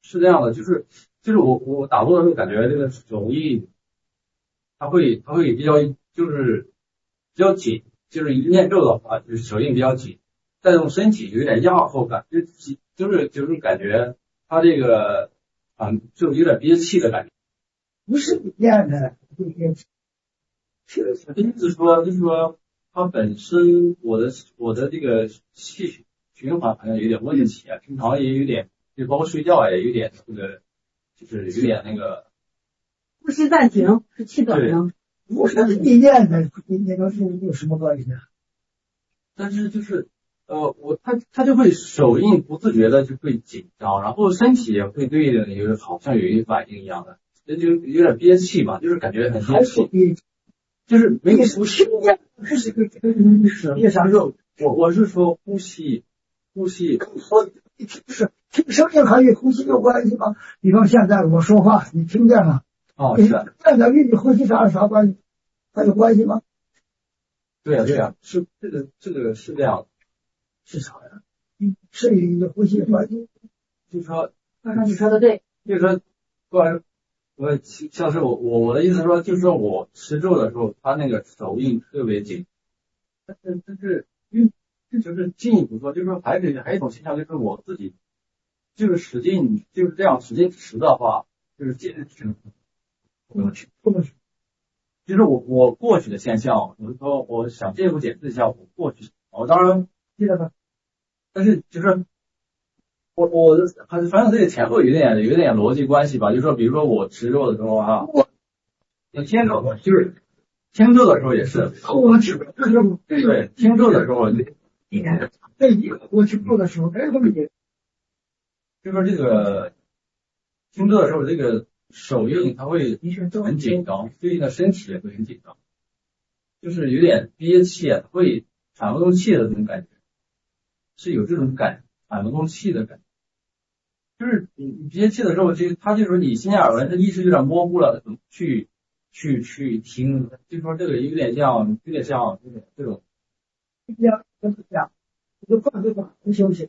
是这样的，就是我打坐的时候感觉这个手印，它会比较就是比较紧，就是一念咒的话，就是手印比较紧，带动身体有点压迫感，就是感觉它这个就有点憋气的感觉。 不是你念的， 就是说它本身我的这个气循环好像有点问题啊，平常也有点，就包括睡觉也有点这个，就是有点那个呼吸暂停是气短吗？ 不是你念的，你跟有什么关系呢？ 但是就是他就会手印不自觉的就会紧张，然后身体也会对的好像有一个反应一样的，就有点憋气嘛，就是感觉很憋气，就是没有不是啥肉，我是说呼吸， 是听声音和与呼吸有关系吗？比方现在我说话，你听见了？ 哦，是啊， 现在与你呼吸啥关系？它有关系吗？ 对呀，是这个是这样的。 是啥呀？是与你的呼吸有关系。 就是说， 你说的对。 就是说，像是我的意思说，就是说我持咒的时候，他那个手印特别紧。但是因为这就是进一步说，就是说还有一种现象，就是我自己就是使劲就是这样使劲持的话，就是坚持过去。就是我过去的现象，我是说我想进一步解释一下我过去，我当然记得吧，但是就是我还是反正这个前后有点逻辑关系吧，就是说比如说我持咒的时候啊，天咒就是听咒的时候也是，对，听咒的时候， 我去做的时候， 就是说这个听咒的时候，这个手印它会很紧张，对应的身体也会很紧张，就是有点憋气，会喘不动气的这种感觉，是有这种喘不动气的感觉。就是你憋气的时候，他就说你心耳闻，他意识有点模糊了，怎么去听？就说这个有点像这种。 这样，你就放这个，不休息。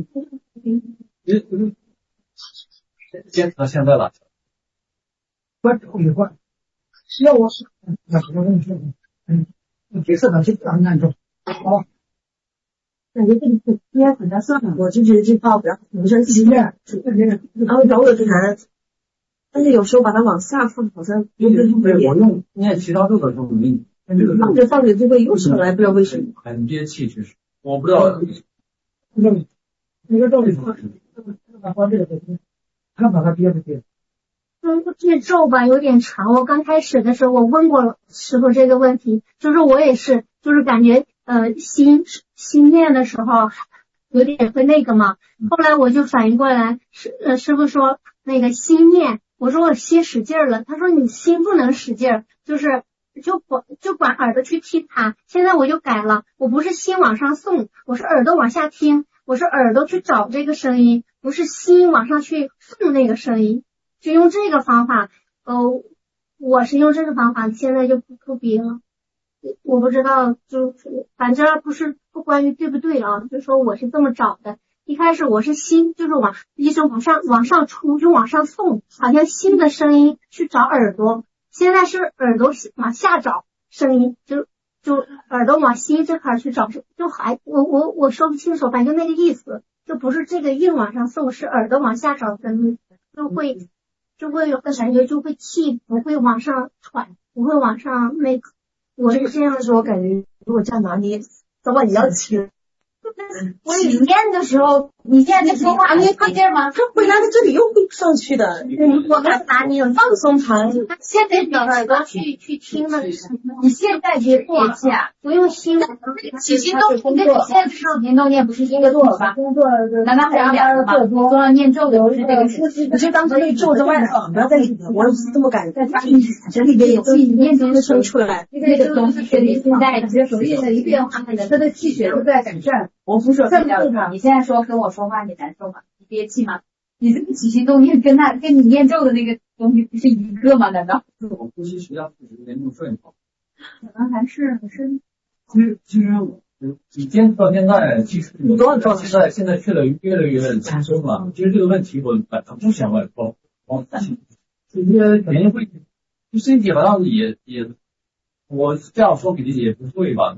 坚持到现在了。 关注一换，要我是那什么东西？角色呢是非常难做。好。 感觉这个应该很难算了，我就觉得这报不了，有时候一念，然后找我就难，但是有时候把它往下放，好像我用念其他咒的时候， 放着就会又出来，不知道为什么。 很憋气，其实我不知道。 那个咒里放这个他把它憋着憋。 这咒吧有点长，我刚开始的时候我问过师傅这个问题，就是我也是，就是感觉心念的时候有点会那个嘛，后来我就反应过来，师傅说那个心念，我说我心使劲了，他说你心不能使劲，就管耳朵去听它，现在我就改了，我不是心往上送，我是耳朵往下听，我是耳朵去找这个声音，不是心往上去送那个声音，就用这个方法，我是用这个方法，现在就不憋了。我不知道，就反正不关于对不对啊，就说我是这么找的。一开始我是心，就是一直往上冲，就往上送，好像心的声音去找耳朵。现在是耳朵往下找声音，就耳朵往心这块去找，就还我说不清楚，反正那个意思，就不是这个印往上送，是耳朵往下找声音，就会有个感觉，就会气不会往上喘，不会往上那个。我是这样说，我感觉如果这样拿捏，早晚你要气。 我你念的时候，你现在说话捏劲吗？它会拿到这里又会上去的。 我们拿捏放松它。 现在找耳朵去听了。 你现在别憋气啊， 不用心。 起心动念，你现在起心动念不是应该做了吧？工作难道还要两个吗？做了念咒的不是这个呼吸，你就当成那咒之外的，不要在里面。我这么感觉，在这里边有自己念经的声出来，那个东西跟你现在直接手印的一变化，它的气血都在改善。我不说这样，你现在说跟我说话你难受吗？你憋气吗？你这个起心动念跟你念咒的那个东西不是一个吗？难道？ 我呼吸实际上是有点那么顺畅。 可能还是其实你坚持到现在，其实现在去的越来越轻松了。其实这个问题我本来不想外抛，这些肯定会，就身体好像也，我这样说肯定也不对吧？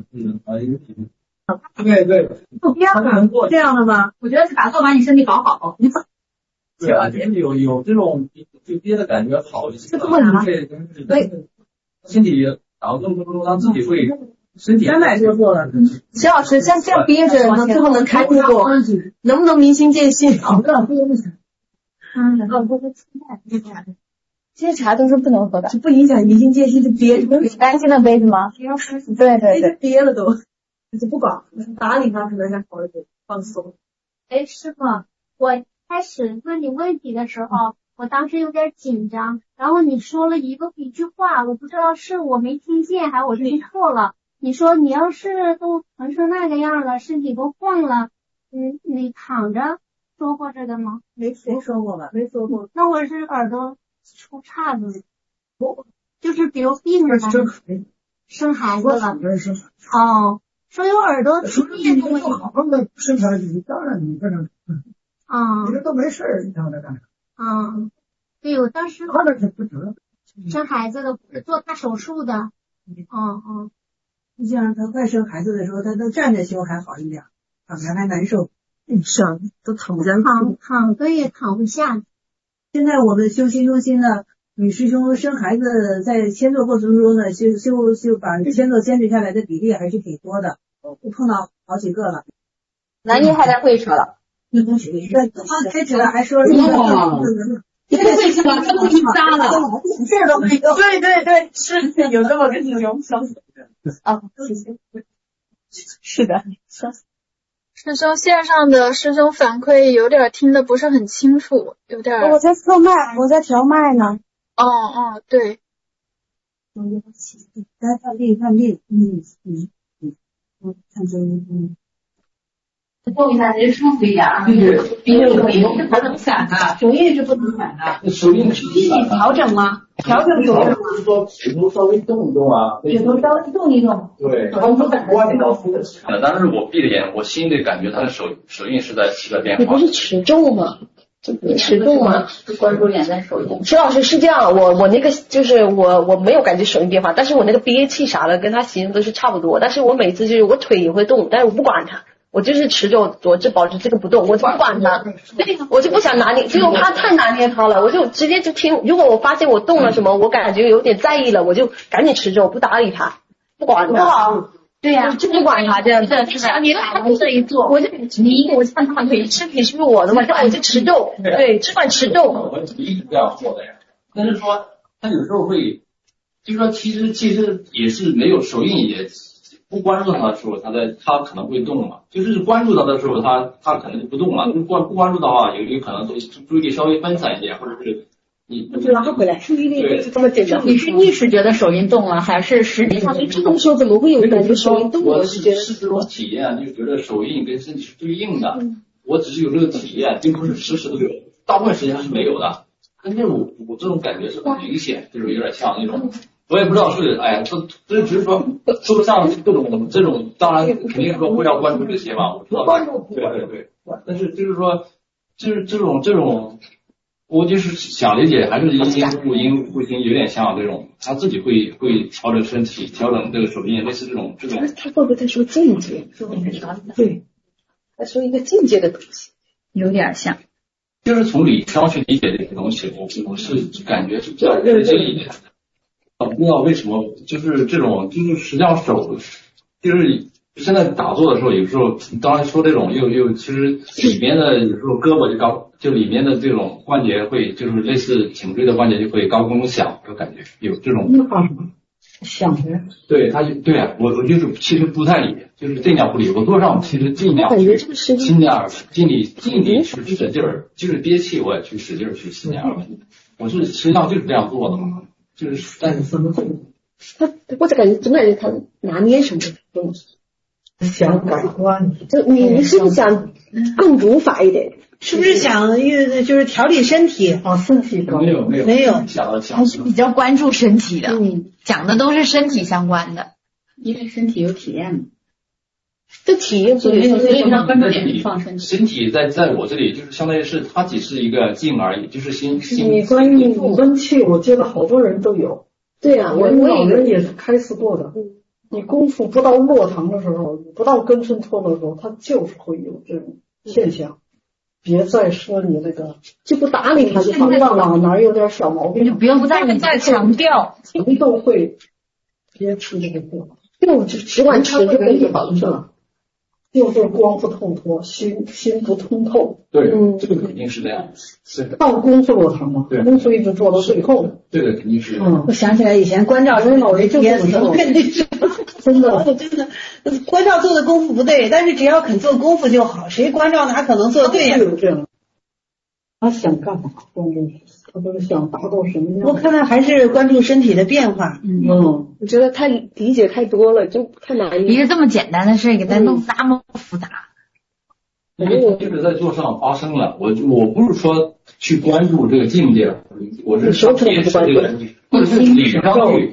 对， 不憋了，这样的吗？ 我觉得是打坐把你身体搞好，你对啊，有这种就憋的感觉好一些， 这不难吗？ 对，身体打坐过程中，让自己会身体 300多做了。 徐老师，像这样憋着，最后能开悟不？能不能明心见性？ 这些茶都是不能喝的， 就不影响明心见性，就憋着。 干净的杯子吗？对， 憋了都，就不搞，打理它可能还好一点，放松。 哎，师傅，我开始问你问题的时候，我当时有点紧张，然后你说了一句话，我不知道是我没听见还是我听错了。你说你要是都疼成那个样了，身体都晃了，你躺着说过这个吗？ 没说过吧？没说过。 那我是耳朵出岔子，就是比如病了，生孩子了。哦，说有耳朵出裂的问题。 好好的生孩子，当然你不能。你这都没事儿，你看我在干啥？ 对，我当时看着就不得。 生孩子的做大手术的。 你像他快生孩子的时候，他都站着修还好一点，躺着还难受。 上都躺不下去， 躺着也躺不下。 现在我们修心中心的女师兄生孩子，在牵做过程中呢，修把牵做坚持下来的比例还是挺多的，我碰到好几个了。 南宁还在会车了。 开始了还说这会车了，这么一扎了， 事儿都没有。 对，是有这么个师兄，笑死。是的。 师兄线上的师兄反馈有点听得不是很清楚，有点。 我在测麦，我在调麦呢。 对。 来看病，看中动一下人舒服一点，鼻子可以不能散的，手印是不能散的。 手印是自己调整吗？调整手印吗？ 就是说指头稍微动一动啊， 指头稍微动一动。 对，他们感官到敷的。当时我闭着眼，我心里感觉他的手印是在变化。 你不是持重吗？持重吗？ 关注点在手印。 徐老师是这样，我那个就是我没有感觉手印变化，但是我那个憋气啥的跟他形容都是差不多，但是我每次就是我腿也会动，但是我不管它。我就是持着，我就保持这个不动，我就不管它，我就不想拿捏，结果他太拿捏它了，我就直接就听。如果我发现我动了什么，我感觉有点在意了，我就赶紧持着，我不搭理他，不管他。 对呀， 就不管他这样子。 像你打的这一做， 我就我看他腿身体是不是我的嘛，让我就持重，对，只管持重。 我一直这样做的呀，但是说他有时候会，就是说其实也是没有手印也。不关注他的时候，他可能会动嘛，就是关注他的时候，他可能就不动了。不关注的话，有可能注意力稍微分散一点，或者是你拉回来，注意力就是这么简单。 你是意识觉得手印动了，还是实际上？ 这么说怎么会有感觉手印动？ 我是这种体验，就觉得手印跟身体是对应的。我只是有这个体验，并不是时时都有，大部分时间是没有的。但是我这种感觉是很明显，就是有点像那种。我也不知道是，这只是说像这种，当然肯定是说会要关注这些嘛，我知道。对。但是就是说，就是这种，我就是想理解，还是阴不阴，有点像这种，他自己会调整身体，调整这个手印，类似这种。 他会不会在说境界？对，他说一个境界的东西， 有点像。 就是从理上去理解这些东西，我是感觉是比较认真一点。不知道为什么，就是这种，就是实际上手，就是现在打坐的时候，有时候当然说这种又其实里面的有时候胳膊就里面的这种关节会，就是类似颈椎的关节就会高空响，就感觉有这种响的。 对他对啊，我就是其实不太理，就是尽量不理。我坐上其实尽量去尽力去使劲儿，就是憋气我也去使劲儿去尽量。我是实际上就是这样做的嘛。就是，但是我就总感觉他拿捏什么东西， 想改观。 就你是不是想更如法一点？ 是不是想就是调理身体？身体没有， 还是比较关注身体的，讲的都是身体相关的，因为身体有体验嘛。 这体验不所以它分点放身体。 身体在我这里就是相当于是它只是一个静而已，就是心。 你关于理论气，我觉得好多人都有。 对啊， 我老人也是开示过的。你功夫不到落堂的时候，不到根深脱的时候，它就是会有这种现象。别再说你那个就不打理他，就放荡哪有点小毛病， 就不用再强调， 谁都会别吃这个货， 就只管吃就可以保证。 就是光不透脱，心不通透。 对，这个肯定是这样。是的。 到功夫落堂嘛，功夫一直做到最后。 对的，肯定是。 我想起来以前关照老人就也是真的关照做的功夫不对，但是只要肯做功夫就好，谁关照哪可能做对呀？ 这样。他想干嘛？关键是他都是想达到什么样？ 我看来还是关注身体的变化。 我觉得太理解太多了，就太难理解。 一个这么简单的事给它弄那么复杂。 就是在做上发生了，我不是说去关注这个境界，我是说这个，或者是理上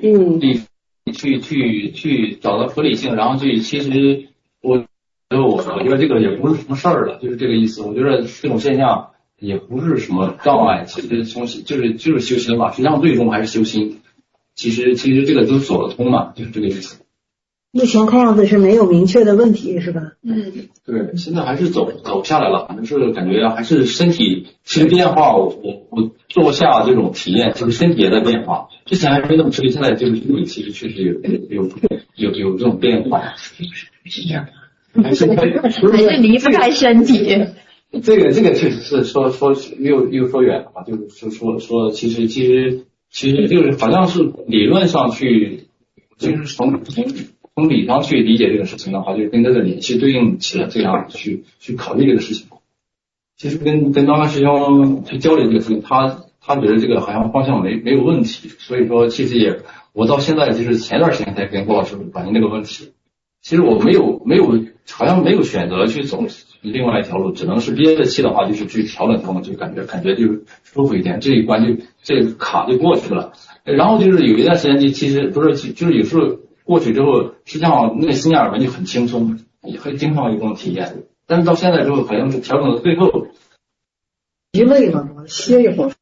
去找到合理性，然后其实我觉得这个也不是什么事儿了，就是这个意思。我觉得这种现象也不是什么障碍，其实就是修心嘛，实际上最终还是修心。其实这个都走得通嘛，就是这个意思。 目前看样子是没有明确的问题，是吧？ 对，现在还是走下来了，反正是感觉还是身体其实变化，我做下这种体验，其实身体也在变化。之前还是没那么吃力，现在这个身体其实确实有这种变化，是这样。还是离不开身体。 这个确实是说又说远了吧，就是说其实就是好像是理论上去，就是从理上去理解这个事情的话，就跟这个联系对应起来，这样去考虑这个事情。其实跟刚刚师兄去交流这个事情，他觉得这个好像方向没有问题，所以说其实我到现在就是前段时间才跟郭老师反映这个问题。其实我没有好像没有选择去走另外一条路，只能是憋着气的话就是去调整，就感觉就舒服一点，这一关这个卡就过去了。然后就是有一段时间其实不是就是有时候过去之后，实际上那个心眼就很轻松，也会经常有这种体验。但是到现在之后，好像是调整到最后， 一累了是吧？歇一会儿。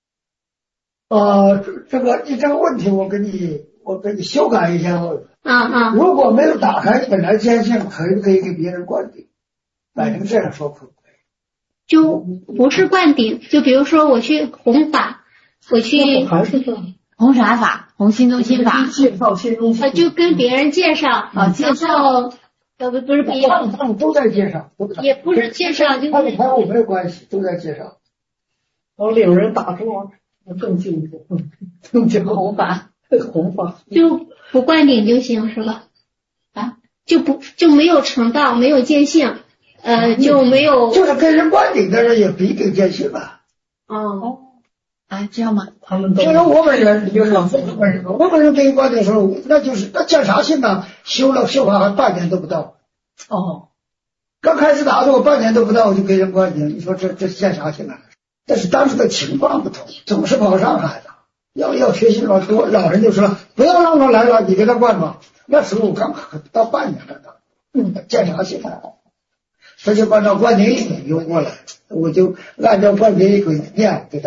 这个问题我给你修改一下。 如果没有打开本来坚信，可不可以给别人灌顶？摆成这样说可不可以？ 就不是灌顶，就比如说我去弘法，我去还是这样。 弘啥法？弘心中心法。 介绍心中心。 就跟别人介绍介绍。不是别人， 他们都在介绍， 也不是介绍，就是他们和我没有关系，都在介绍。 我领人打坐，更进步，更进步。 弘法就不灌顶就行是吧？就没有成道，没有见性，就没有。 就是跟人灌顶的人也必定见性了。 这样吗？ 他们都。 就说我本人，就是我本人给你灌顶的时候，那见啥性啊？修法还半年都不到。刚开始打坐半年都不到，我就给人灌顶，你说这见啥性啊？但是当时的情况不同，总是跑上海的，要学习老多，老人就说不要让他来了，你给他灌吧。那时候我刚到半年了的，见啥性啊？他就按照灌顶一轨过来，我就按照灌顶一轨念给他。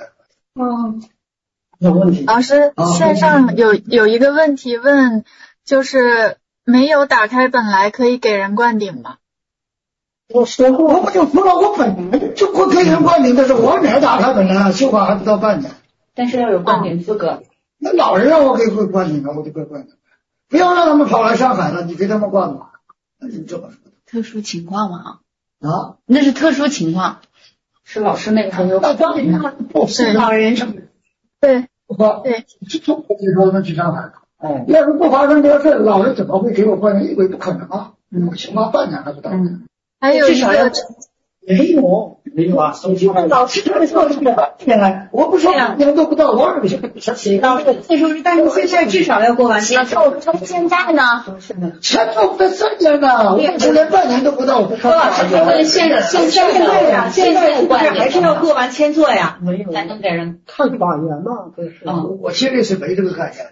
有问题。 老师，线上有一个问题问，就是没有打开本来可以给人灌顶吗？ 我说过， 我不就说了，我本来就不给人灌顶的时候，我哪打开本来修法还不到半年。 但是要有灌顶资格。 那老人让我给灌顶了，我就给灌顶。不要让他们跑来上海了，你给他们灌吧。那是这么说的。 特殊情况嘛那是特殊情况。是老师那个时候有。 是老人什么？ 对。 是中国就说他们去上海。要是不发生这个事，老人怎么会给我灌顶？因为不可能啊。起码半年还不到。 还有一个。 没有啊，老师这么说是天来，我不说半年都不到，我怎么去？ 老师，但是现在至少要过完年。 现在呢？ 前头不3年呢，我连半年都不到。 郭老师问现在还是要过完签座呀？ 没有才能给人看法源嘛，这是。 我心里是没这个概念的。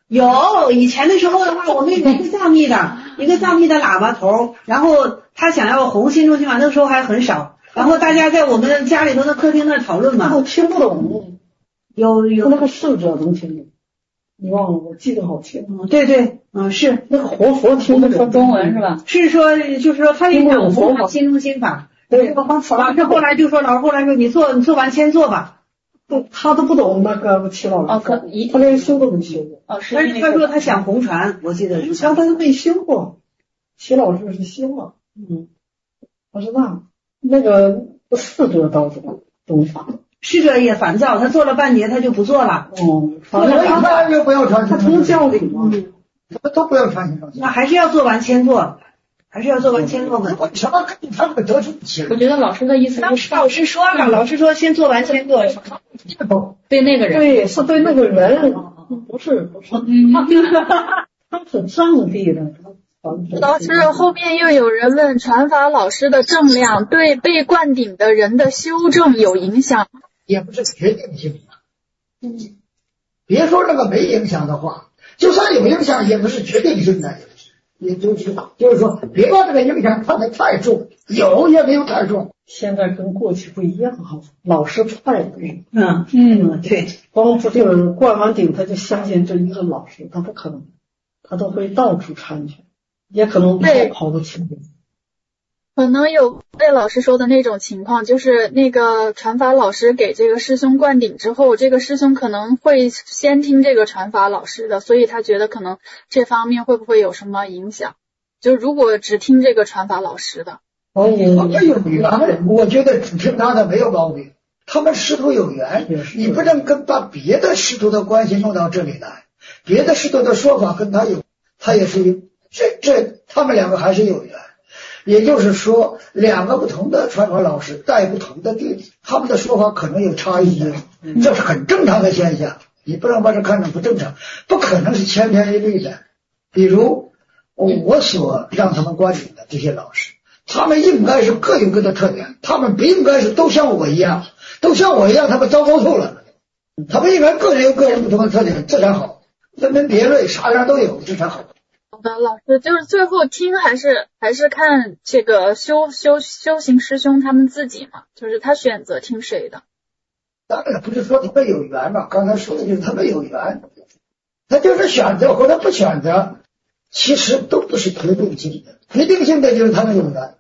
有，以前的时候的话，我们有一个藏密的喇叭头，然后他想要红新中心嘛，那个时候还很少，然后大家在我们家里头的客厅那讨论嘛。 我听不懂。 有那个逝者能听懂，你忘了？我记得好清。 对对，是那个活佛听得说中文是吧？ 是说就是说他也想弘法新中心法。 对， 老师后来说你做完签做吧。 他都不懂那个齐老师，他连修都没修过。 但是他说他想红传，我记得是。 他没修过，齐老师是修了。他是那个逝者倒是懂法。 逝者也烦躁，他做了半年他就不做了。 反正就不要传， 他从教理嘛， 都不要传。 那还是要做完签做。还是要做完签做的。 什么跟他们得出去？ 我觉得老师的意思是， 老师说了，老师说先做完签做。 对那个人， 对，是对那个人，不是，他是藏地的。 老师后面又有人问，传法老师的正量对被灌顶的人的修正有影响？ 也不是决定性的。别说那个没影响的话，就算有影响，也不是决定性的。也就是说，别把这个影响看得太重，有也没有太重。 现在跟过去不一样哈，老师派的。 对， 光就是灌完顶他就相信这一个老师，他不可能，他都会到处参去，也可能跑到前面。 可能有魏老师说的那种情况，就是那个传法老师给这个师兄灌顶之后，这个师兄可能会先听这个传法老师的，所以他觉得可能这方面会不会有什么影响？就如果只听这个传法老师的， 他们有缘，我觉得只听他的没有毛病。他们师徒有缘，你不能把别的师徒的关系弄到这里来，别的师徒的说法跟他有，他也是有，他们两个还是有缘。也就是说，两个不同的传法老师带不同的弟子，他们的说法可能有差异的，这是很正常的现象，你不能把这看成不正常，不可能是千篇一律的。比如我所让他们观顶的这些老师，他们应该是各有各的特点，他们不应该是都像我一样，他们糟糕透了。他们应该个人有个人不同的特点，这才好，分门别类，啥样都有，这才好。 好的，老师，就是最后听还是看这个修行师兄他们自己嘛，就是他选择听谁的。 当然不是说他们有缘嘛，刚才说的就是他们有缘，他就是选择或者不选择，其实都不是决定性的，决定性的就是他们有缘。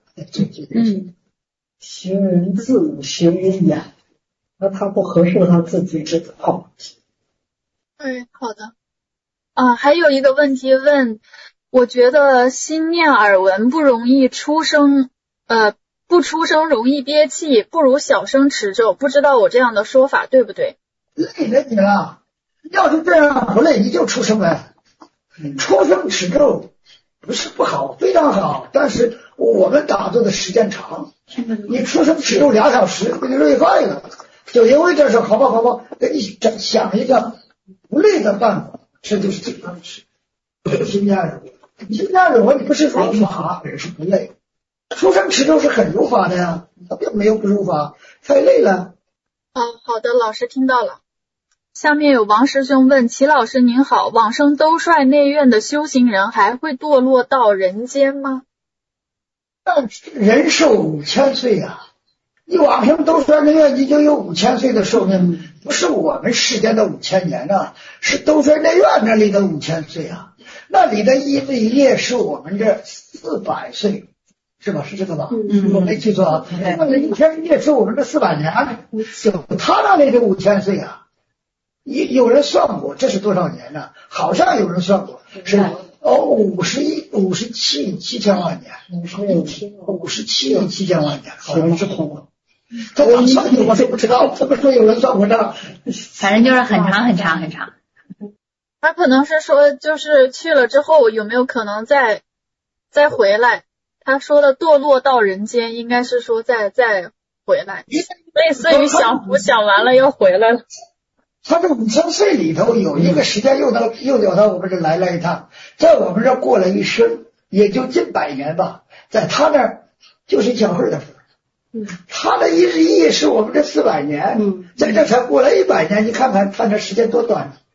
行人自行人言，那他不合适他自己知道。 好的。还有一个问题问，我觉得心念耳闻不容易出声，不出声容易憋气，不如小声持咒，不知道我这样的说法对不对？ 累了你了，要是这样不累，你就出声来。出声持咒不是不好，非常好，但是我们打坐的时间长，你出声持咒2小时，给你累坏了。就因为这事，好吧，给你想一个不累的办法。这就是正常吃，心家人，你不是如法，也是不累。出声持咒是很如法的呀，他并没有不如法，太累了。 好的，老师听到了。下面有王师兄问，齐老师您好，往生兜率内院的修行人还会堕落到人间吗？ 但人寿5000岁呀，你往生兜率内院，你就有5000岁的寿命。不是我们世间的5000年啊，是兜率内院那里的5000岁啊，那里的一日一夜是我们这400岁，是吧？是这个吧？我没记错啊。那一天一夜是我们的400年，就他那里的5000岁啊。有人算过这是多少年呢？好像有人算过是57亿7千万年，57亿7千万年，好像是通了。他咋算的我是不知道，怎么说有人算过这？ 反正就是很长。 他可能是说，就是去了之后有没有可能再回来？他说的堕落到人间，应该是说再回来，类似于享福享完了又回来了。 他这5000岁里头有一个时间又到我们这来了一趟，在我们这过了一生，也就近100年吧，在他那儿就是一小会儿的事。他的一日一夜是我们这400年，在这才过了100年，你看看他这时间多短，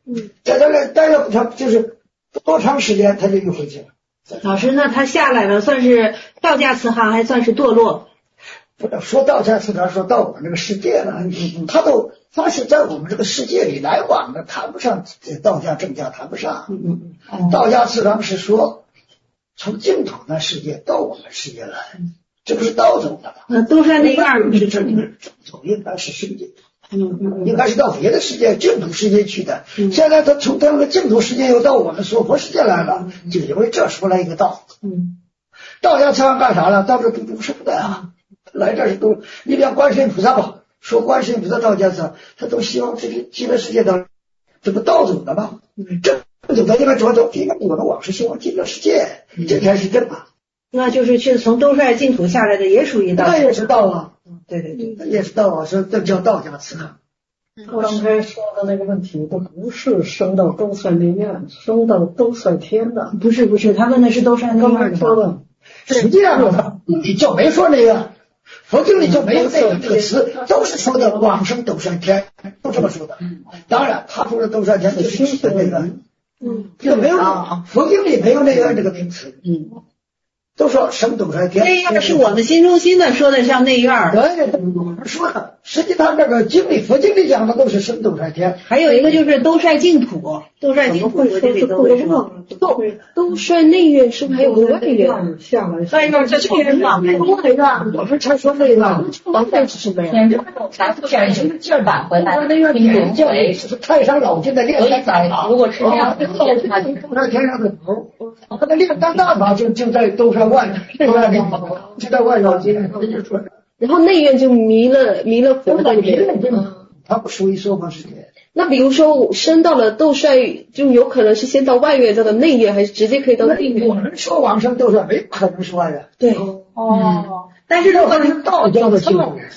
在这里待了他就是多长时间他就又回去了。 老师，那他下来了，算是道家慈航，还算是堕落？ 不能说道家慈航，说到我们这个世界了，他是在我们这个世界里来往的，谈不上道家正家，谈不上。道家慈航是说从净土那世界到我们世界来，这不是道走的了。 东山那院是这走应该是世界。应该是到别的世界净土世界去的，现在他从他们的净土世界又到我们娑婆世界来了，就因为这出来一个道。道家慈航干啥了？到这度众生的啊，来这是都，你比方观世音菩萨吧，说观世音菩萨道家慈航，他都希望这个极乐世界的这不道走的吗？正走的应该着走，应该我的往是希望极乐世界，这才是正啊。 那就是去从兜率净土下来的，也属于道。 那也是道啊。 对对对， 那也是道啊，说这叫道家慈航。 刚才说的那个问题都不是升到兜率内院，升到兜率天的。 不是，他问的是兜率内院的。 说的， 实际上你就没说那个，佛经里就没有那个这个词，都是说的往生兜率天，都这么说的。当然，他说的兜率天就是指的那个，就没有佛经里没有内院这个名词。都说升兜率天， 内院是我们心中心的说的像内院。 对，我们说的，实际上这个经里佛经里讲的都是升兜率天。 还有一个就是兜率净土，兜率净土这里头为什么？ 兜率内院是不是还有个外院？ 下来， 外院这这人往外多一个， 我们才说那个， 王费是什么呀？ 就是劲儿返回来， 那个点叫是太上老君的炼丹大法。 如果是这样， 兜率天上的头，他的炼丹大法就在兜率外，就在外老君。 然后内院就弥勒佛在里面， 它不属于娑婆世界。 那比如说我升到了兜率，就有可能是先到外院再到内院，还是直接可以到内院？ 我们说往生兜率没可能是外院。 对。 但是如果是道教的经典，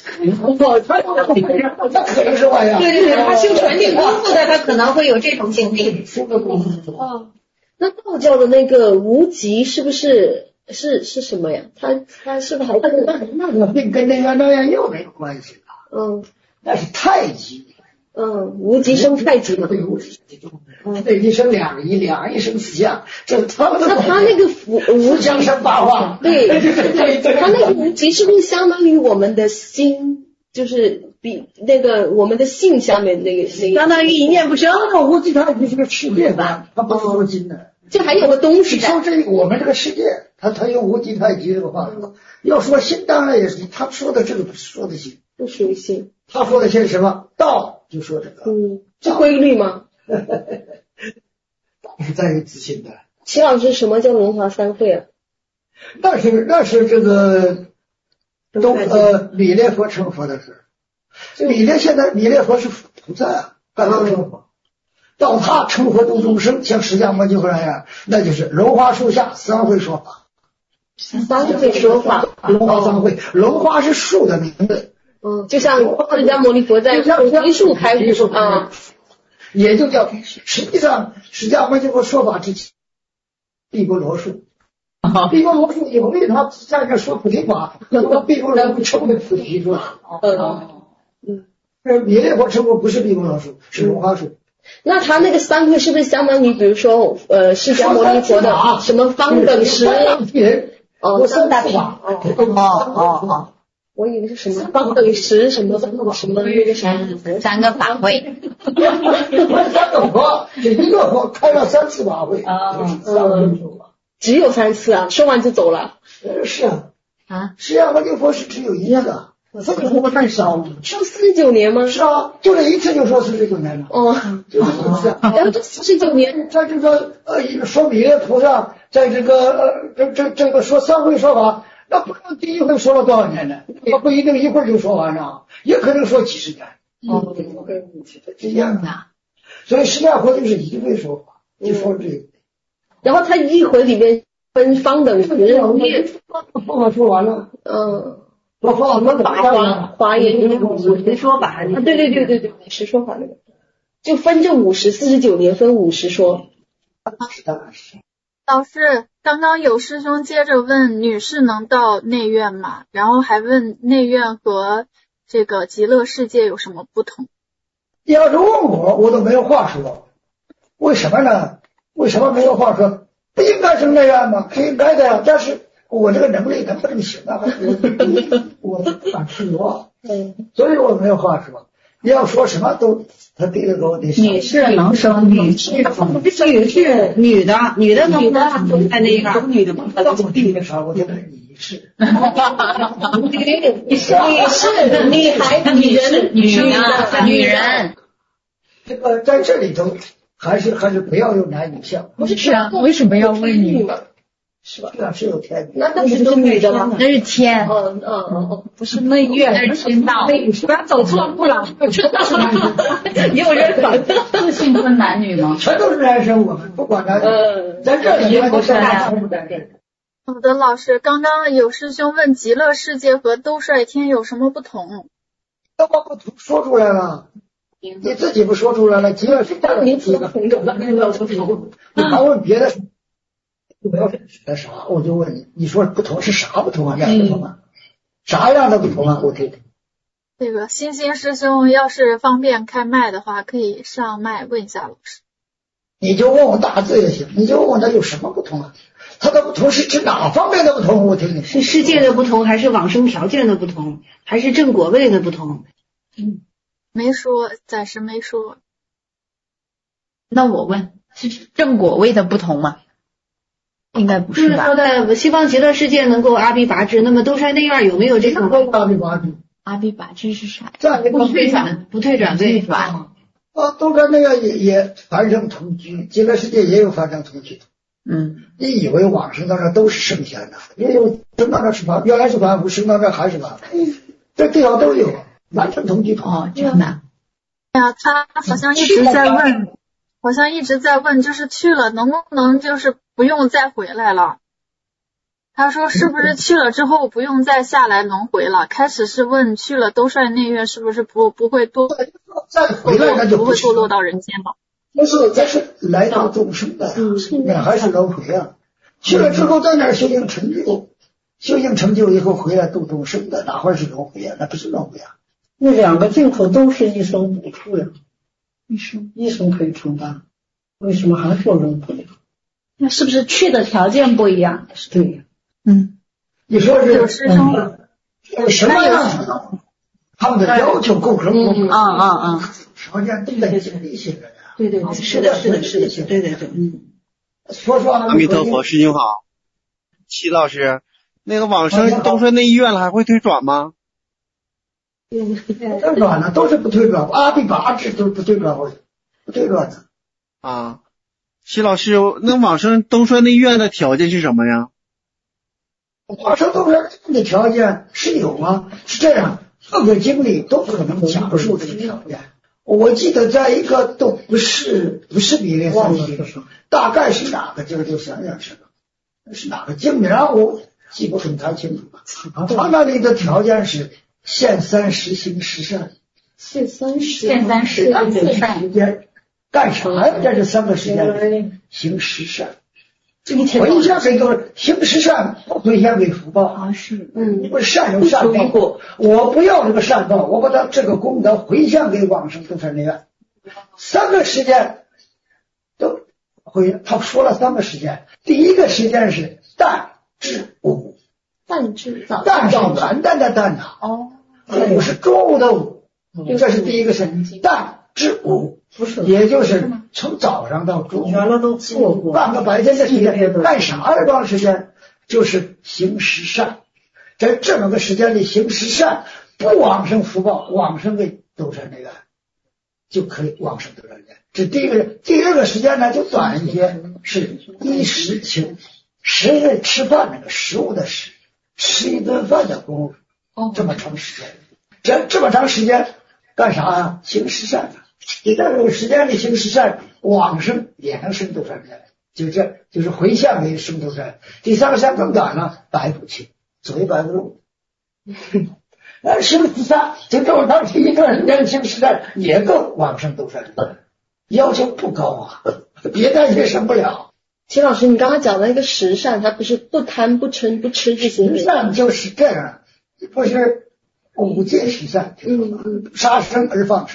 那可能是外院。 对，他修传定功夫的，他可能会有这种经历。 那道教的那个无极是不是什么呀？他是不是还那个并跟内院那样又没有关系了？那是太极。 无极生太极嘛。 对，一生两仪，两仪生四象，这他们的。 那他那个无相生八化。 对，他那个无极是不是相当于我们的心？就是比那个我们的性下面那个相当于一念不生。 无极它就是个世界观，它不是说经的。 就还有个东西说这个我们这个世界，它有无极太极这个话说。要说心，当然也是他说的这个不是说的心， 不属于心。 他说的心是什么？道就说这个。 是规律吗？ 是在于自信的。 齐老师，什么叫龙华三会啊？ 那是这个弥勒佛成佛的事。弥勒佛是菩萨啊，刚刚成佛。到他成佛度众生，像释迦牟尼佛那样，那就是龙华树下三会说法。 三会说法， 龙华三会，龙华是树的名字。 就像释迦牟尼佛在梨树开悟啊， 也就叫，实际上释迦牟尼佛说法之前，碧波罗树。碧波罗树因为他在这说菩提法，那碧波罗树成为菩提树。弥勒佛成佛不是碧波罗树，是龙华树。 那他那个三会是不是相当于，比如说释迦牟尼佛的什么方等识？ 三大法。 我以为是什么方等识什么那个三个法会。 三个佛，这一个佛开了3次法会。 只有3次啊，说完就走了。 是啊。释迦牟尼佛是只有一个。这个佛太少了。 说49年吗？ 是啊，就这一次就说49年了。就是一次。 然后这49年， 在这个说弥勒菩萨在这个这个说三会说法，那不能第一回说了多少年呢？那不一定一会儿就说完了，也可能说几十年。是这样的。所以释迦佛就是一回说法，就说这个。 然后他一回里面分方等识， 方法说完了。 华严 50说法。 对，实说法那个，就分这49年分50说。 老师，刚刚有师兄接着问女士能到内院吗？然后还问内院和这个极乐世界有什么不同？ 要是问我都没有话说。 为什么呢？为什么没有话说？不应该生内院吗？是应该的呀，但是我这个能力能不能行啊？我不敢说，所以我没有话说。你要说什么都，他第一个给我得。 女士能生，女士女的在那个女的嘛， 到我第一个啥，我觉得你是。 女士，女人。 这个在这里头，还是不要用男女相。 不是啊，为什么要问你？ 是吧？是有天女。 那是女的吗？ 那是天。 不是内院， 那是天道。 不要走错路了。 有人自信分男女吗？ 全都是男生，我们不管男女。在这里不是男生。 好的，老师，刚刚有师兄问极乐世界和兜率天有什么不同？ 都把不同说出来了，你自己不说出来了，极乐世界你几个同种的，你还问别的？我要是啥，我就问你，你说不同是啥不同啊？两不同啊？啥样的不同啊？我听听。 这个欣欣师兄要是方便开麦的话，可以上麦问一下老师。 你就问我大字也行，你就问我它有什么不同啊？它的不同是指哪方面的不同？我听听。 是世界的不同，还是往生条件的不同，还是正果位的不同？ 没说，暂时没说。 那我问，是正果位的不同吗？应该不是吧？ 就是说的西方极乐世界能够阿鼻拔智，那么兜率内院有没有这种？ 阿鼻拔智。 阿鼻拔智是啥？ 不退转位是吧？ 兜率内院也凡圣同居，极乐世界也有凡圣同居。你以为往生到这都是圣贤的，也有升到这是凡，原来是凡夫，升到这还是凡夫，这地方都有完全同居。 真的。 哎呀，他好像一直在问，就是去了能不能就是不用再回来了？他说是不是去了之后不用再下来轮回了？开始是问去了兜率内院是不是不会再回来那就不会堕落到人间了？ 不是，这是来到众生的，那还是轮回啊。去了之后在那儿修行成就以后回来度众生的，哪会是轮回啊？那不是轮回啊。 那两个净土都是一生补处呀，一生可以承担，为什么还说轮回？ 那是不是去的条件不一样？ 对， 你说是什么样的？他们的要求够什么？条件都在经历性的。 对，是的，对， 说阿弥陀佛，师兄好。齐老师，那个往生兜率内院了，还会退转吗？ 退转呢，都是不退转，阿鼻拔智都不退转，不退转的。 啊，齐老师，那往生兜率内院的条件是什么呀？ 往生兜率的条件是有吗？是这样，各个经历都可能讲述这个条件。我记得在一个都不是比例三体，大概是哪个经就想想是哪个经名，我记不很太清楚了。他那里的条件是现三十行十善， 现三十干啥呀？这是3个时间行十善。回向给个行十善，不回向给福报啊！ 是， 你不是善有善报，我不要这个善报，我把它这个功德回向给往生兜率内院。3个时间都回，他说了3个时间。第一个时间是淡至午，淡是元旦的淡呐，午是中午的午，这是第一个是淡至午， 不是， 也就是从早上到中午， 原来都错过半个白天的时间，干啥这段时间？就是行十善，在这么个时间里行十善，不往生福报，往生给兜率内院就可以往生兜率内院。这第一个。第二个时间呢就短一些，是衣食情，食是吃饭那个食物的食，吃一顿饭的功夫，这么长时间，这么长时间干啥啊？行十善。你在这个时间里行十善，往生也能生兜率内院。就是回向给生兜率。第3个时间更短了，白骨情，左一白不入。行十善就这么长时间，一个人行十善也够往生兜率内院，要求不高啊，别的也生不了。 齐老师，你刚刚讲的那个十善，它不是不贪不嗔不痴这些？ 十善就是这样，不是5戒十善，杀生而放生，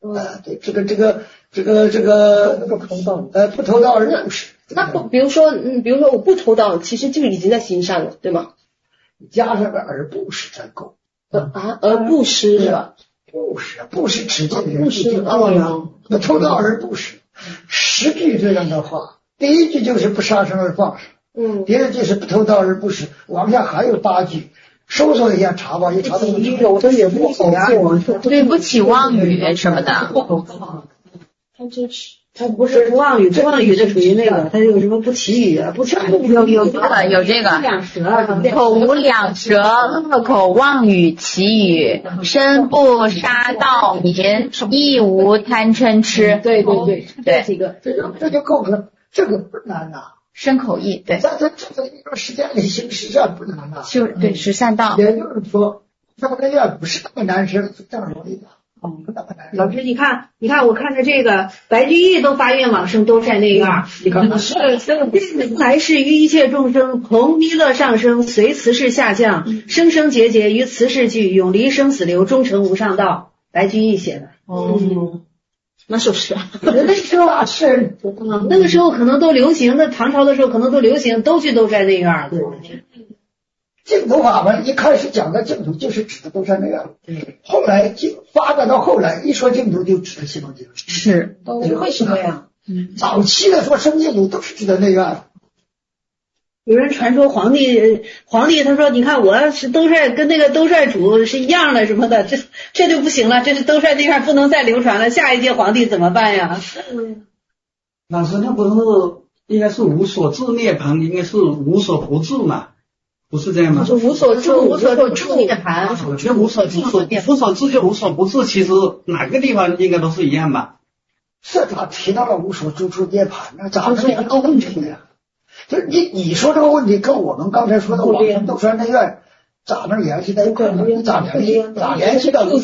对，这个不偷盗，不偷盗而不是。 那比如说我不偷盗，其实就已经在心上了，对吗？ 加上个而不是才够。 而不失是吧？ 不是持戒的人，不是不偷盗而不是。10句这样的话，第1句就是不杀生而放生，第2句是不偷盗而不是，往下还有8句，搜索一下查吧，一查到有的也不好对不起妄语什么的。 他真是。 他不是不妄语，不妄语这属于那个，他有什么不绮语啊？不绮语有这个口无两舌，恶口妄语绮语，身不杀盗淫，亦无贪嗔痴。 对， 这几个这就够了，这个不难呐。 身口意，对， 在一段时间里行十善不难呐。 对十善道。 也就是说，这个愿不是那么难吃，这样容易的。 老师，你看，我看着这个白居易都发愿往生都在那样，你看是来世于一切众生同弥勒上升，随慈氏下降，生生劫劫于慈氏聚，永离生死流，终成无上道。白居易写的。 那是不是？ 那时候是那个时候可能都流行，那唐朝的时候可能都流行，都去都在那样。 净土法门一开始讲的净土就是指的都是那样，后来发展到后来一说净土就指的西方极乐。 是， 为什么呀？早期的说生净土都是指的那样。 有人传说皇帝他说，你看我是兜率跟那个兜率主是一样的什么的，这就不行了，这是兜率那样不能再流传了，下一届皇帝怎么办呀？ 老师，那不是应该是无所住涅槃，应该是无所不住嘛？不是这样吗？ 就无所住涅槃， 就无所住就无所不住，其实哪个地方应该都是一样吧？ 这咋提到了无所住处涅槃呢？咋是一个问题呀？就是你说这个问题跟我们刚才说的往生兜率内院咋能联系在一块呢？咋联系到？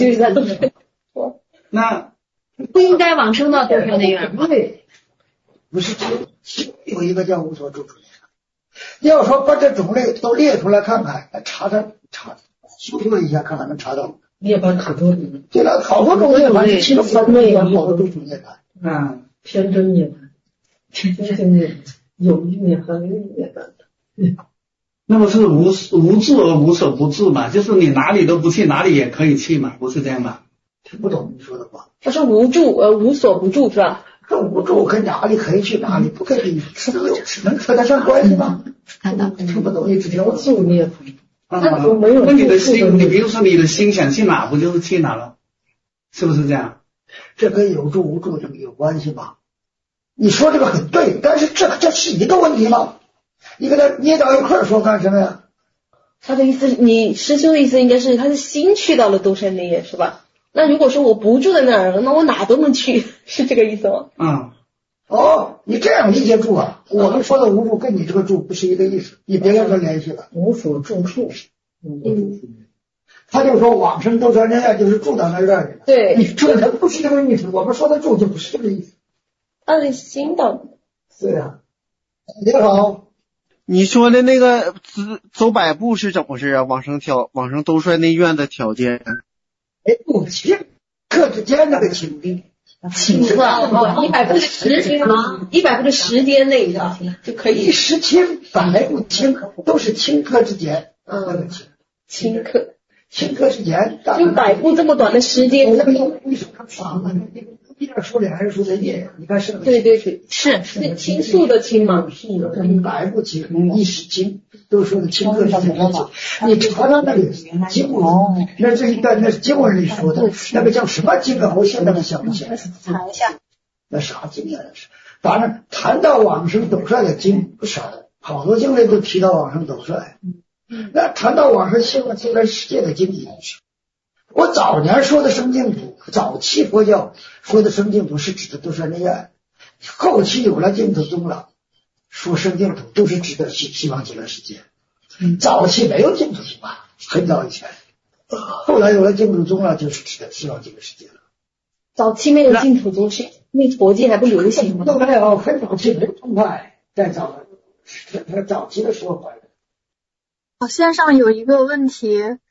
那不应该往生到兜率内院。 对，不是有一个叫无所住处。要说把这种类都列出来看看，查修修一下看看能查到涅槃可多种。 对了，好多种涅槃，其中分类有好多种涅槃。 偏真涅槃，偏真涅槃，有意涅槃，没有涅槃。 那么是无住而无所不住嘛？就是你哪里都不去，哪里也可以去嘛？不是这样吧？ 听不懂你说的话。 他说无住而无所不住是吧？ 这无住跟哪里可以去哪里不可以能扯得上关系吗？听不懂，你只听我住涅槃。 那你的心，你比如说你的心想去哪，不就是去哪了？是不是这样？ 这跟有住无住有关系吗？你说这个很对，但是这是一个问题吗？你给他捏到一块说干什么呀？ 他的意思，你师兄的意思应该是他的心去到了兜率内院是吧？那如果说我不住在那儿，那我哪都能去，是这个意思吗？ 你这样理解住啊？我们说的无住跟你这个住不是一个意思，你别跟他联系了。 无所住处。 他就说往生兜率内院就是住到那儿。 对， 你住的不是这个意思，我们说的住就不是这个意思。 他的心到。 对呀。你好。 你说的那个走百步是怎么回事啊？往生兜率内院的条件？ 不清课之间那个清定。 清课100步的时间内就可以。 一时清，百步清，都是清课之间。 清课之间， 就100步这么短的时间。 为什么长呢？一点数两人数的念，你看是不是？ 对，是清速的清嘛 ，100步清，一时清，都说的清课之间。你查到那里经文，那这一段那是经文里说的，那个叫什么经啊？我现在都想不起来。 查一下。 那啥经啊？反正谈到往生兜率的经不少，好多经里都提到往生兜率。那谈到往生西方极乐世界的经也是。我早年说的生净土，早期佛教说的生净土是指的兜率内院，后期有了净土宗了，说生净土都是指的西方极乐世界。早期没有净土宗啊，很早以前，后来有了净土宗了，就是指的西方极乐世界了。 早期没有净土宗，是因为佛经还不流行吗？ 都没有，很早期没有宗派，在早期的时候怀的。 线上有一个问题，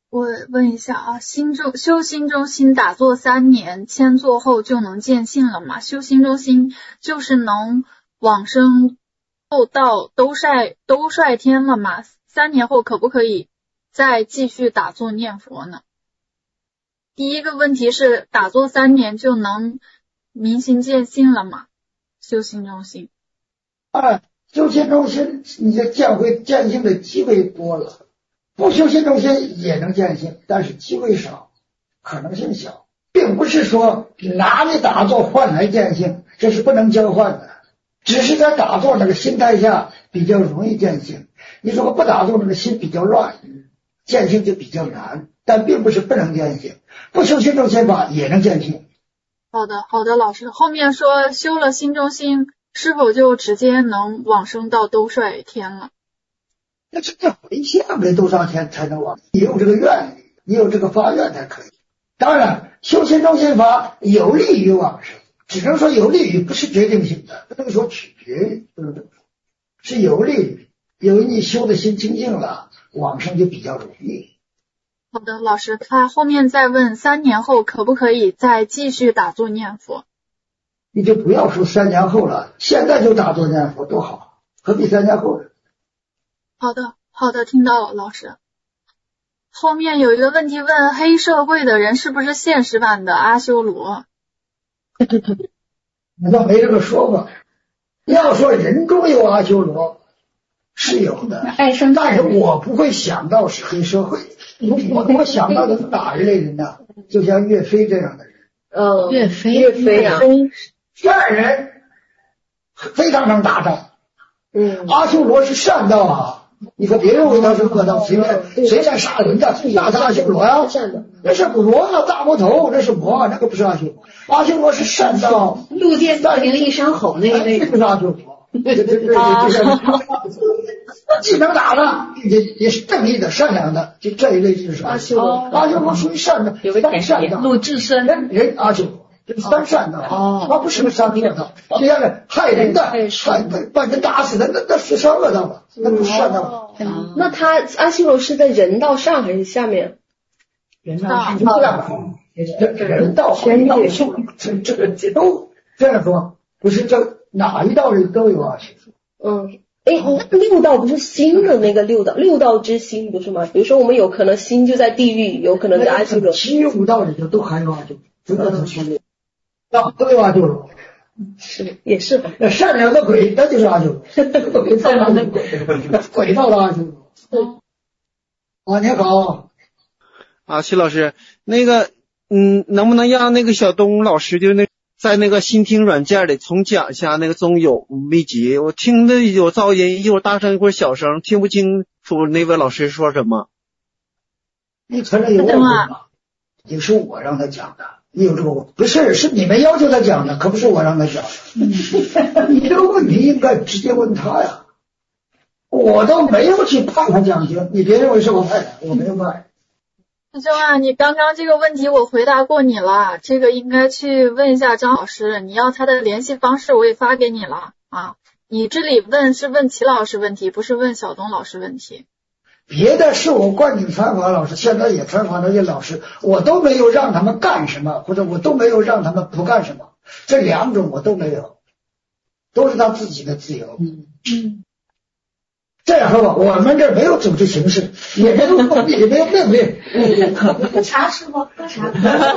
我问一下啊，修心中心打坐3年，签坐后就能见性了吗？修心中心就是能往生后到兜率天了吗？3年后可不可以再继续打坐念佛呢？第一个问题是打坐3年就能明心见性了吗？修心中心。 修心中心，你就见性的机会多了。不修心中心也能见性，但是机会少，可能性小，并不是说拿你打坐换来见性，这是不能交换的。只是在打坐那个心态下比较容易见性。你如果不打坐，那个心比较乱，见性就比较难，但并不是不能见性。不修心中心法也能见性。 好的，老师，后面说修了心中心，是否就直接能往生到兜率天了？ 那直接回向给兜率天才能往，你有这个愿力，你有这个发愿才可以。当然，修心中心法有利于往生，只能说有利于，不是决定性的，不能说取决于，不能这么说，是有利于。由于你修的心清净了，往生就比较容易。 好的，老师，他后面再问3年后可不可以再继续打坐念佛？ 你就不要说3年后了，现在就打坐念佛多好，何必3年后呢？ 好的，听到了，老师。后面有一个问题问黑社会的人是不是现实版的阿修罗？ 我倒没这个说法。要说人中有阿修罗是有的，但是我不会想到是黑社会，我想到的是哪一类人呢？就像岳飞这样的人。 岳飞啊， 善人非常能打仗。阿修罗是善道啊。你说别人为他是恶道，随便杀人的，那是阿修罗呀？那是罗啊，大魔头，那是魔啊，那个不是阿修罗。阿修罗是善道， 路见不平一声吼那个， 不是阿修罗。既能打了，也是正义的、善良的，就这一类就是阿修罗。阿修罗属于善的，善的。 陆智深人阿修罗。三善的他不是个善恶道，就像是害人的、把人打死的，那是善恶道了，那不是善道。 那他阿修罗是在人道上还是下面？ 人道上，人道这个都这样说，不是这哪一道人都有阿修罗。那六道不是心的那个六道之心不是吗？比如说我们有可能心就在地狱，有可能在阿修罗。 其余5道里头都含有阿修罗，这个都区别。都有阿修罗， 是也是善良的鬼，那就是阿修罗。善良的鬼道的阿修罗。你好， 徐老师，那个能不能让那个小东老师就在那个新听软件里重讲一下那个中有秘籍？我听的有噪音，一会儿大声一会儿小声，听不清楚那位老师说什么。 你承认有问题吗？也是我让他讲的。你有这个不是你们要求他讲的，可不是我让他讲的。你这个问题应该直接问他呀，我都没有去派他讲经，你别认为是我派的，我没有派。 师兄啊，你刚刚这个问题我回答过你了，这个应该去问一下张老师，你要他的联系方式我也发给你了啊。你这里问是问齐老师问题，不是问小东老师问题。 别的是我灌顶传法老师，现在也传法那些老师，我都没有让他们干什么，或者我都没有让他们不干什么，这2种我都没有，都是他自己的自由。这样说吧，我们这没有组织形式，也没有命令， 喝茶是吗？喝茶，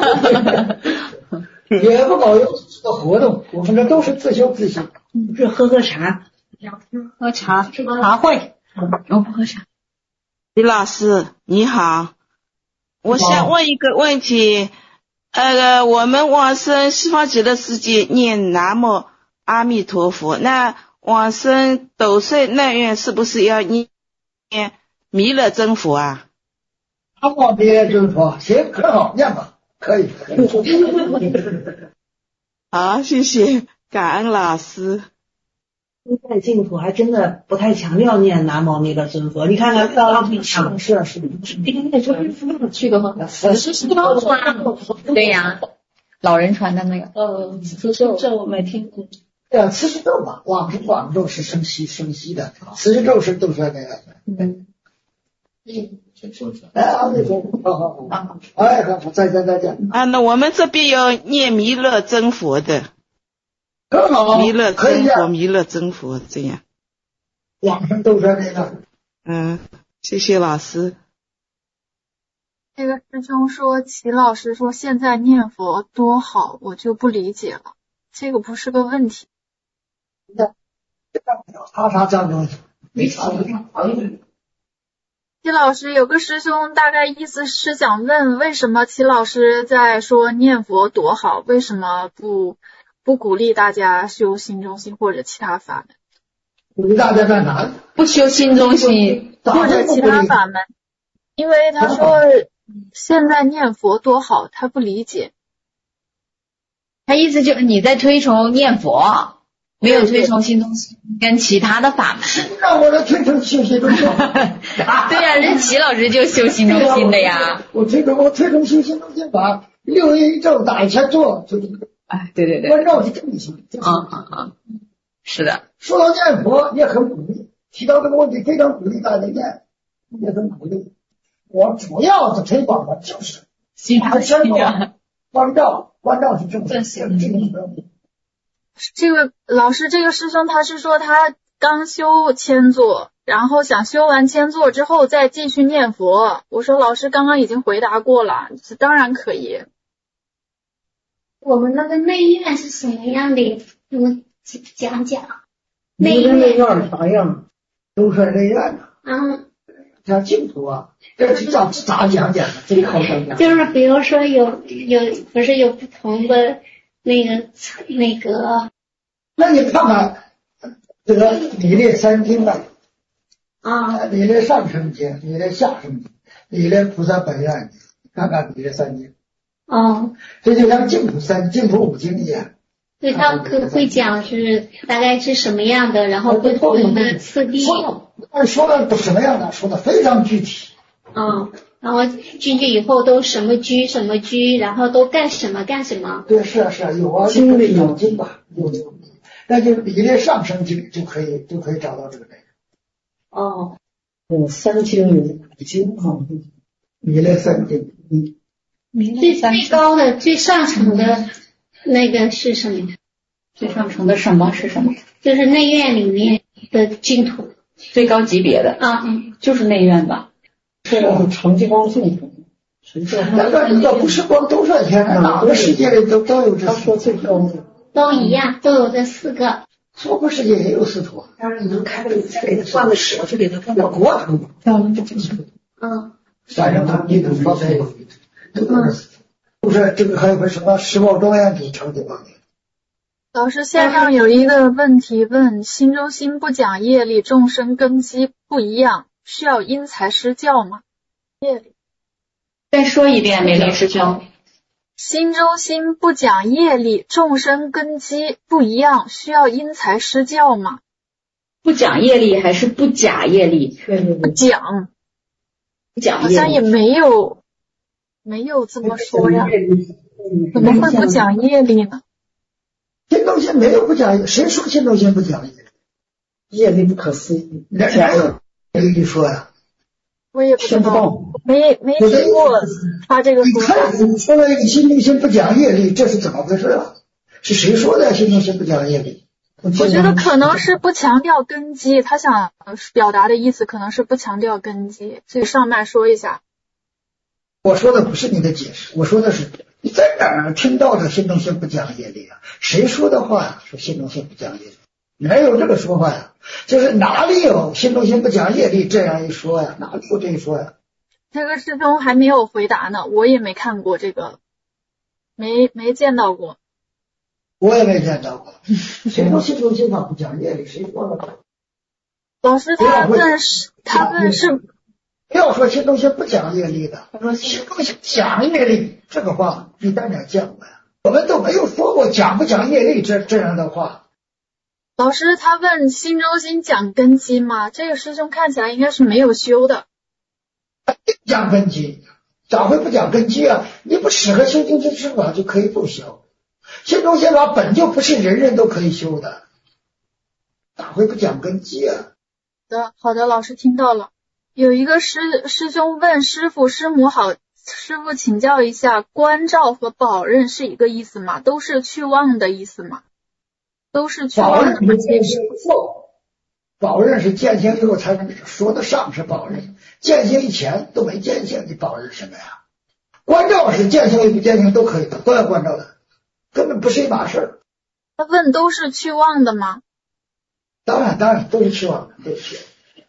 也不搞有组织的活动，我们这都是自修自行。 是喝茶，喝茶，茶会，我不喝茶。 李老师你好，我想问一个问题，我们往生西方极乐世界念南无阿弥陀佛，那往生斗率内院是不是要念弥勒真佛啊？ 南无弥勒真佛，行，很好，念吧，可以。 好，谢谢，感恩老师。 现在净土还真的不太强调念南无弥勒真佛，你看看到是去的吗？ 对呀，老人传的那个。 慈氏咒我没听过。 对啊，慈氏咒嘛，往生咒是生息的，慈氏咒是斗率内院。 哎，阿弥陀佛，好，哎，好，再见。 啊，那我们这边有念弥勒真佛的， 很好， 弥勒真佛，弥勒真佛这样。 往生都是这个。 谢谢老师。 那个师兄说，齐老师说现在念佛多好，我就不理解了，这个不是个问题。 他啥这样的问题？没啥问题。 齐老师有个师兄大概意思是想问，为什么齐老师在说念佛多好，为什么不鼓励大家修心中心或者其他法门？ 鼓励大家干啥？ 不修心中心或者其他法门，因为他说现在念佛多好，他不理解。 他意思就是你在推崇念佛，没有推崇心中心跟其他的法门。 让我来推崇修心中心。 对呀，人齐老师就修心中心的呀。 我推崇修心中心法，6月1咒打1000做，就这个。 哎，对。 关照是正心。 是的。 说到念佛也很鼓励，提到这个问题非常鼓励大家念，也很鼓励。我主要的推广的就是心中心啊， 关照是正心， 这个老师，这个师兄他是说他刚修千座，然后想修完千座之后再继续念佛。我说老师刚刚已经回答过了，当然可以。 我们那个内院是什么样的？给我讲讲。 内院啥样？都是内院啊。 像净土啊，这咋讲呢？这个好讲讲。 就是比如说不是有不同的那个。 那你看看这个理列三经啊，理列上生经，理列下生经，理列菩萨本愿经，看看理列三经。这就像净土5经一样。 对，他会讲是大概是什么样的，然后不同的次第。 说的什么样的？说的非常具体。 然后进去以后都什么居，然后都干什么。 对，是有啊，经里有经吧，有。那就理列上生经就可以找到这个内容。三经有5经哈，理列三经。 最高的最上层的那个是什么？ 最上层的什么是什么？ 就是内院里面的净土。 最高级别的就是内院吧。 是成绩光净土。那不是光都算天，哪个世界里都有这。他说最高的。 都一样，都有这4个。 娑婆世界也有4土。但是你能开个，再给他换个10，就给他换个国土。三生土、地土、方面有一土，都是这个还有个什么十报庄严土、成绩光明。 老师，线上有一个问题问：心中心不讲业力，众生根基不一样，需要因材施教吗？业力。 再说一遍，美丽师兄。 心中心不讲业力，众生根基不一样，需要因材施教吗？ 不讲业力还是不假业力？ 不讲。 不讲业力。 好像也没有这么说呀。怎么会不讲业力呢？ 心中心没有不讲业，谁说心中心不讲业力？业力不可思议，哪有你说呀？ 我也不知道，没听过他这个说法。 你说的心中心不讲业力，这是怎么回事啊？是谁说的心中心不讲业力？ 我觉得可能是不强调根基，他想表达的意思可能是不强调根基，所以上麦说一下。 我说的不是你的解释，我说的是你在哪儿听到的心中心不讲业力啊？谁说的话呀？说心中心不讲业力，哪有这个说法呀？就是哪里有心中心不讲业力这样一说呀？哪里有这一说呀？ 这个师兄还没有回答呢，我也没看过这个，没见到过。 我也没见到过。谁说心中心法不讲业力？谁说的？ 老师他问是。 不要说心中心不讲业力的，他说心中心讲业力，这个话你当然讲过呀。我们都没有说过讲不讲业力这样的话。 老师他问心中心讲根基吗？这个师兄看起来应该是没有修的。 讲根基，咋会不讲根基啊？你不适合修心中心法就可以不修。心中心法本就不是人人都可以修的，咋会不讲根基啊？ 好的，老师听到了。 有一个师兄问师父师母好，师父请教一下，关照和保任是一个意思吗？都是去望的意思吗？都是去望的吗？ 保任是见性以后才能说得上是保任，见性以前都没见性，你保任什么呀？关照是见性与不见性都可以的，都要关照的，根本不是一码事。 他问都是去望的吗？ 当然都是去望的，都是。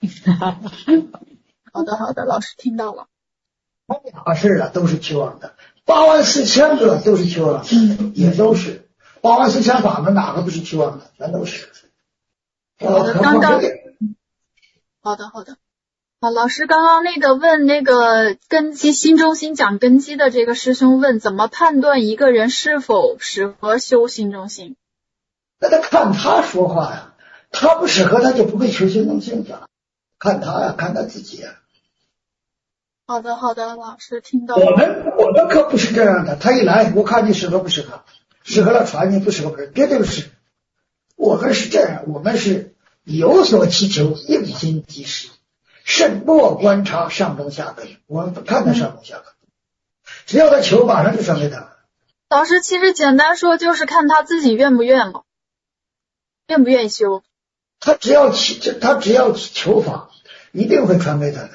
好的，老师听到了。 码事了，都是去望的。84000个都是去望的，也都是。84000法门哪个不是去望的？全都是。 刚刚好的。好，老师刚刚那个问那个根基心中心讲根基的这个师兄问，怎么判断一个人是否适合修心中心？ 那得看他说话呀，他不适合他就不会修心中心的，看他呀，看他自己呀。 好的，老师听到了。 我们可不是这样的，他一来我看你适合不适合，适合了传你，不适合不适合，绝对不是。我们是这样，我们是有所祈求，应心即施，慎莫观察上中下根，我们不看他上中下根，只要他求，马上就传给他。 老师其实简单说就是看他自己愿不愿了，愿不愿意修。 他只要求法，一定会传给他的。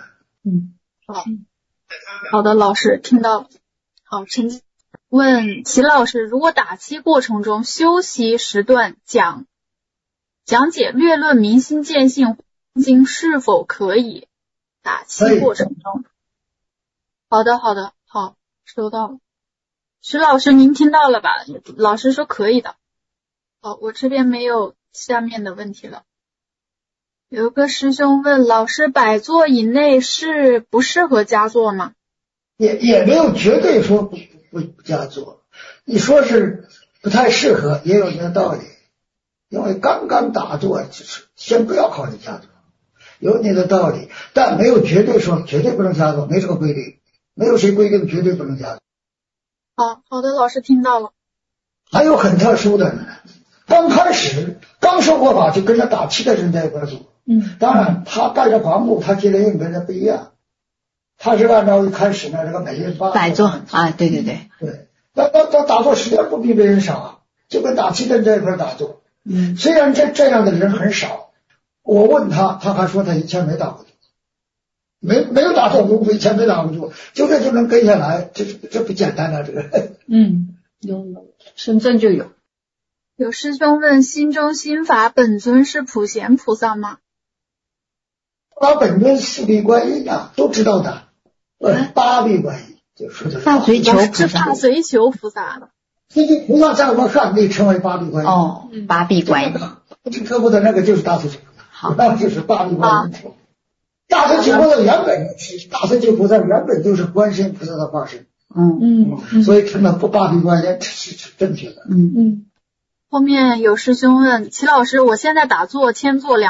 好的，老师听到了。好，陈问齐老师，如果打七过程中休息时段讲解略论明心见性经是否可以？打七过程中。好的，好，收到了。徐老师您听到了吧？老师说可以的。好，我这边没有下面的问题了。有个师兄问老师，100座以内是不适合加座吗？ 也没有绝对说不加座，你说是不太适合也有那道理，因为刚刚打坐就是先不要考虑加座，有你的道理，但没有绝对说绝对不能加座，没这个规定，没有谁规定绝对不能加座。 好的，老师听到了。 还有很特殊的呢，刚开始刚受过法就跟着打七的人在一块做。当然他带着黄布，他接的印跟人不一样，他是按照一开始呢这个每日100座啊，对， 那打坐时间不比别人少啊，就跟打七的人在一块打坐。虽然这样的人很少，我问他还说他以前没打过坐，没有打坐功夫，以前没打过坐，就能跟下来，这不简单啊，这个。 有深圳就有。 有师兄问心中心法本尊是普贤菩萨吗？ 把本尊4臂观音啊，都知道的。8臂观音就说的大随求菩萨， 是大随求菩萨的。 这个菩萨在我们汉地称为8臂观音。8臂观音。 这科布的那个就是大随求菩萨，那就是8臂观音。大随求菩萨原本就是观世音菩萨的化身。所以称的8臂观音是正确的。 后面有师兄问齐老师，我现在打坐千坐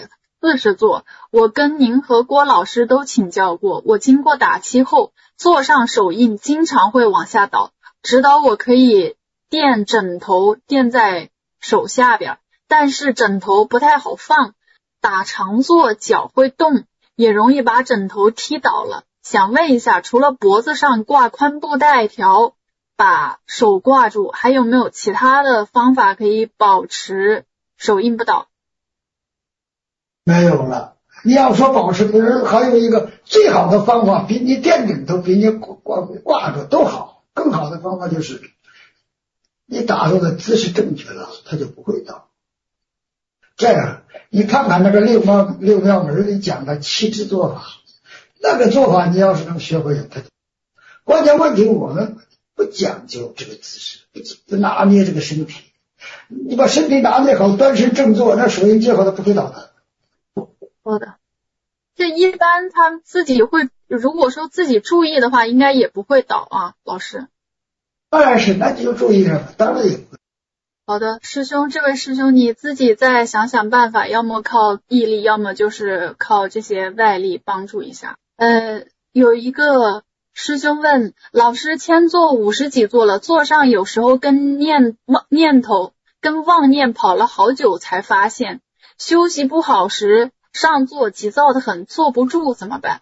240坐，我跟您和郭老师都请教过，我经过打七后，坐上手印经常会往下倒，指导我可以垫枕头垫在手下边，但是枕头不太好放，打长坐脚会动，也容易把枕头踢倒了。想问一下，除了脖子上挂宽布带条把手挂住，还有没有其他的方法可以保持手印不倒？ 没有了。你要说保持，还有一个最好的方法，比你垫枕头比你挂着都好，更好的方法就是你打坐的姿势正确了，它就不会倒。这样你看看那个六妙门里讲的7支做法，那个做法你要是能学会它，关键问题我们不讲究这个姿势，不拿捏这个身体，你把身体拿捏好，端身正坐，那手印最好的不会倒的。 好的，这一般他自己会，如果说自己注意的话，应该也不会倒啊，老师。 当然是，那就注意了，当然也不会。 好的，师兄，这位师兄你自己再想想办法，要么靠毅力，要么就是靠这些外力帮助一下。有一个师兄问老师，千坐50几座了，座上有时候跟念头跟妄念跑了好久才发现，休息不好时上做急躁的很，坐不住怎么办？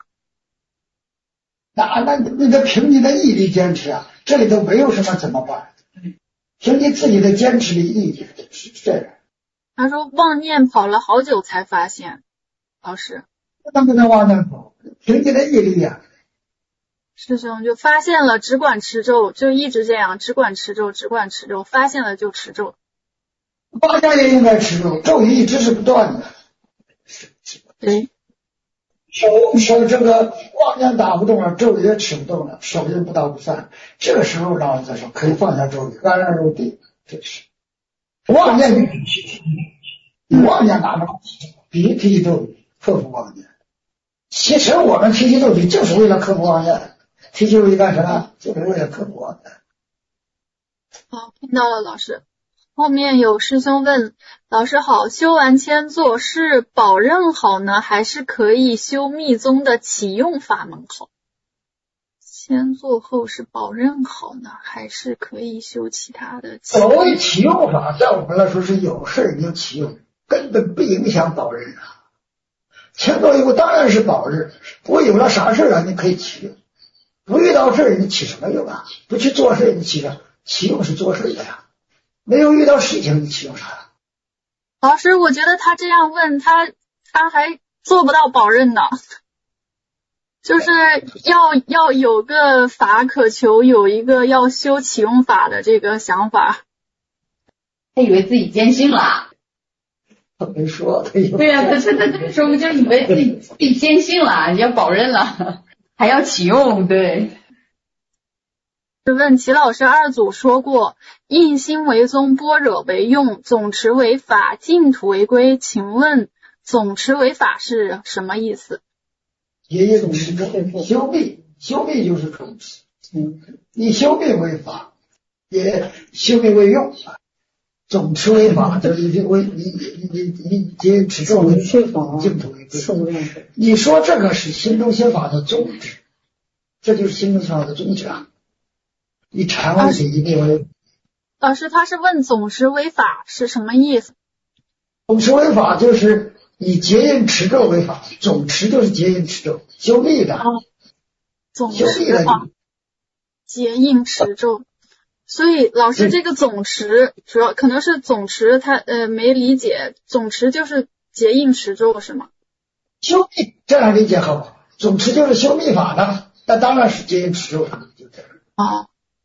那你得凭你的毅力坚持啊，这里头没有什么怎么办，凭你自己的坚持的毅力是这样。 他说妄念跑了好久才发现，老师。 那不能妄念跑，凭你的毅力呀。 师兄就发现了，只管持咒，就一直这样，只管持咒，只管持咒，发现了就持咒。 妄念也应该持咒，咒语一直是不断的。 对。 手这个妄念打不动了，咒语也持不动了，手也不到不散。这个时候老人家说可以放下咒语，安然入地。这是妄念你必须提，你妄念哪能必须提起咒语克服妄念？其实我们提起咒语就是为了克服妄念。提起咒语干什么？就是为了克服妄念。 好，听到了老师。后面有师兄问老师好，修完千座是保任好呢，还是可以修密宗的启用法门好？千座后是保任好呢，还是可以修其他的？ 所谓启用法，在我们来说是有事你就启用，根本不影响保任啊。千座以后当然是保任，不过有了啥事啊，你可以启用。不遇到事你起什么用啊？不去做事你起什么？启用是做事的呀。没有遇到事情你启用啥？ 老师，我觉得他这样问他还做不到保任呢，就是要有个法可求，有一个要修启用法的这个想法。 他以为自己坚信了。 他没说， 对呀，他这个时候就以为自己坚信了，要保任了，还要启用，对。 问齐老师，二祖说过，印心为宗，般若为用，总持为法，净土为归。请问总持为法是什么意思？ 也有种持咒，修密就是总持。以修密为法，也修密为用，总持为法，就是你持咒为净土为归。你说这个是心中心法的宗旨，这就是心中心法的宗旨啊。以禅为水，以密为。 老师，他是问总持为法是什么意思？ 总持为法就是以结印持咒为法，总持就是结印持咒，修密的。 总持啊，结印持咒。所以老师这个总持主要可能是总持他没理解，总持就是结印持咒是吗？ 修密这样理解好不好？总持就是修密法的，那当然是结印持咒的，就这样。 啊。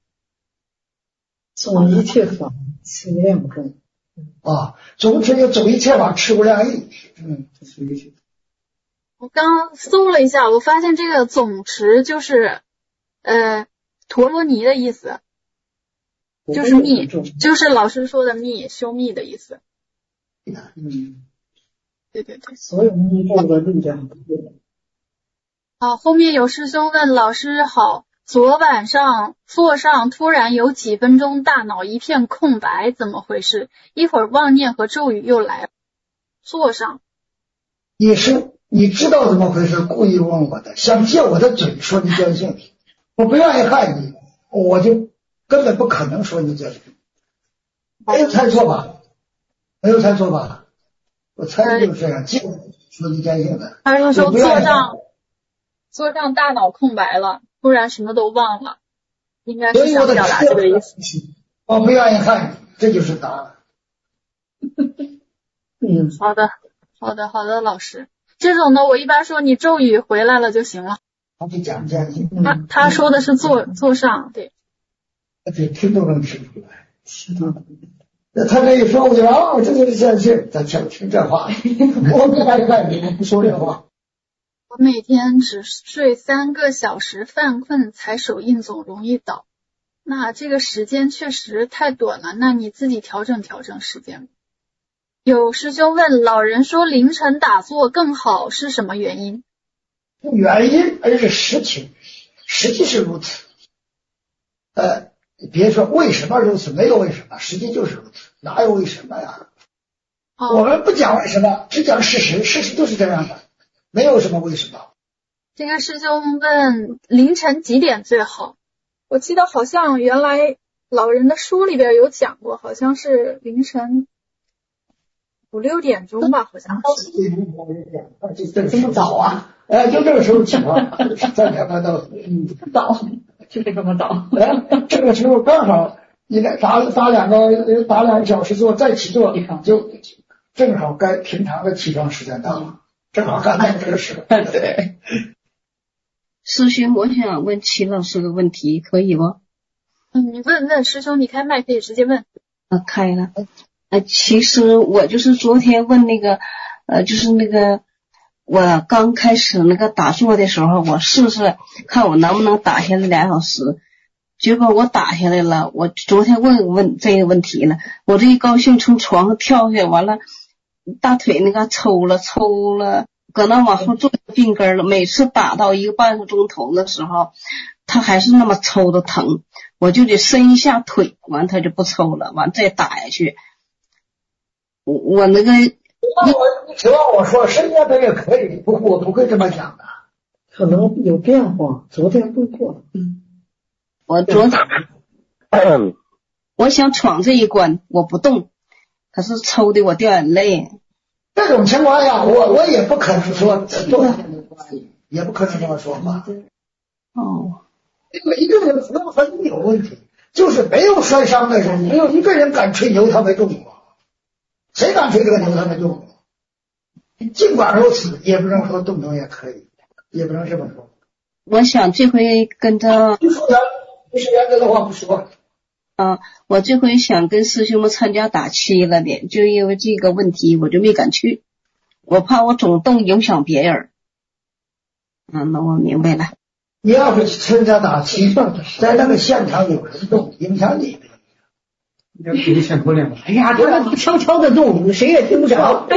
总一切法持无量众啊，总持就总一切法持无量义。这是一切。 我刚搜了一下，我发现这个总持就是陀罗尼的意思，就是密，就是老师说的密，修密的意思。对对对， 所有密咒的力量。 好，后面有师兄问老师好。昨晚上座上突然有几分钟大脑一片空白，怎么回事？一会儿妄念和咒语又来了。座上， 你知道怎么回事？故意问我的，想借我的嘴说你坚信，我不愿意害你，我就根本不可能说你坚信。没有猜错吧？没有猜错吧？我猜就是这样，借我说你坚信的。 他是说座上大脑空白了。突然什么都忘了，应该是想表达这个意思。 我不愿意看，这就是答案。 好的，老师。这种呢，我一般说你咒语回来了就行了。他说的是座上，对。 这听都能听出来。他这一说，我就这就是现信，咱想听这话。我不爱看，我不说这话。 我每天只睡3个小时，犯困才手印总容易倒，那这个时间确实太短了，那你自己调整时间。有师兄问老人说凌晨打坐更好是什么原因？ 原因而是实情，实际是如此。别说为什么如此，没有为什么，实际就是如此，哪有为什么呀？我们不讲为什么，只讲事实，事实就是这样的。没有什么为什么。 这个师兄问凌晨几点最好？我记得好像原来老人的书里边有讲过，好像是凌晨 5、6点钟吧，好像是。 这么早啊？就这个时候起床，3点半到4。 早，就是这么早。 这个时候刚好你打2个小时做，再起坐就正好该平常的起床时间到了，正好干到这个时候。 对。 师兄，我想问齐老师个问题，可以不？ 你问师兄，你开麦可以直接问。 开了。其实我就是昨天问那个，就是那个我刚开始那个打坐的时候，我试试看我能不能打下来2小时。结果我打下来了。我昨天问这个问题了，我这一高兴从床上跳下来，完了大腿那个抽了，搁那往后坐病根了。每次打到1个半个钟头的时候，它还是那么抽的疼，我就得伸一下腿，完它就不抽了，完再打下去。我那个，你指望我说伸下腿也可以，我不会这么讲的， 可能有变化。昨天不过， 我昨天我想闯这一关，我不动，可是抽的我掉眼泪。 这种情况下，我也不可能说也不可能这么说嘛。一个人可能很有问题，就是没有摔伤的人，没有一个人敢吹牛他没中过。谁敢吹这个牛他没中过？尽管如此，也不能说动动也可以，也不能这么说。 我想这回跟他不是原则的话不说。 我这回想跟师兄们参加打七了的，就因为这个问题我就没敢去，我怕我总动影响别人。那我明白了。 你要是参加打七，在那个现场有人动，影响你的。 你先脱脸吧。 哎呀，他悄悄的动，谁也听不着。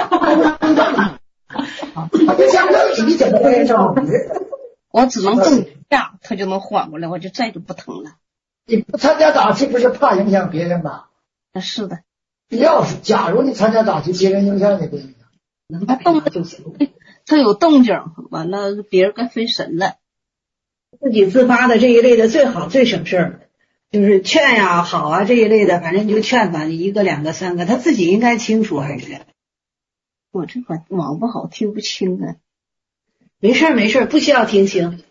你怎么会这样？ 我只能动一下，他就能缓过来，我就再就不疼了。 你不参加打击不是怕影响别人吧？ 是的。 假如你参加打击，别人影响你不影响？ 他动就行，他有动静，完了别人该分神了。 自己自发的这一类的最好最省事儿，就是劝呀好啊这一类的，反正你就劝吧，1个2个3个，他自己应该清楚还是。 我这网不好听不清啊。 没事，不需要听清。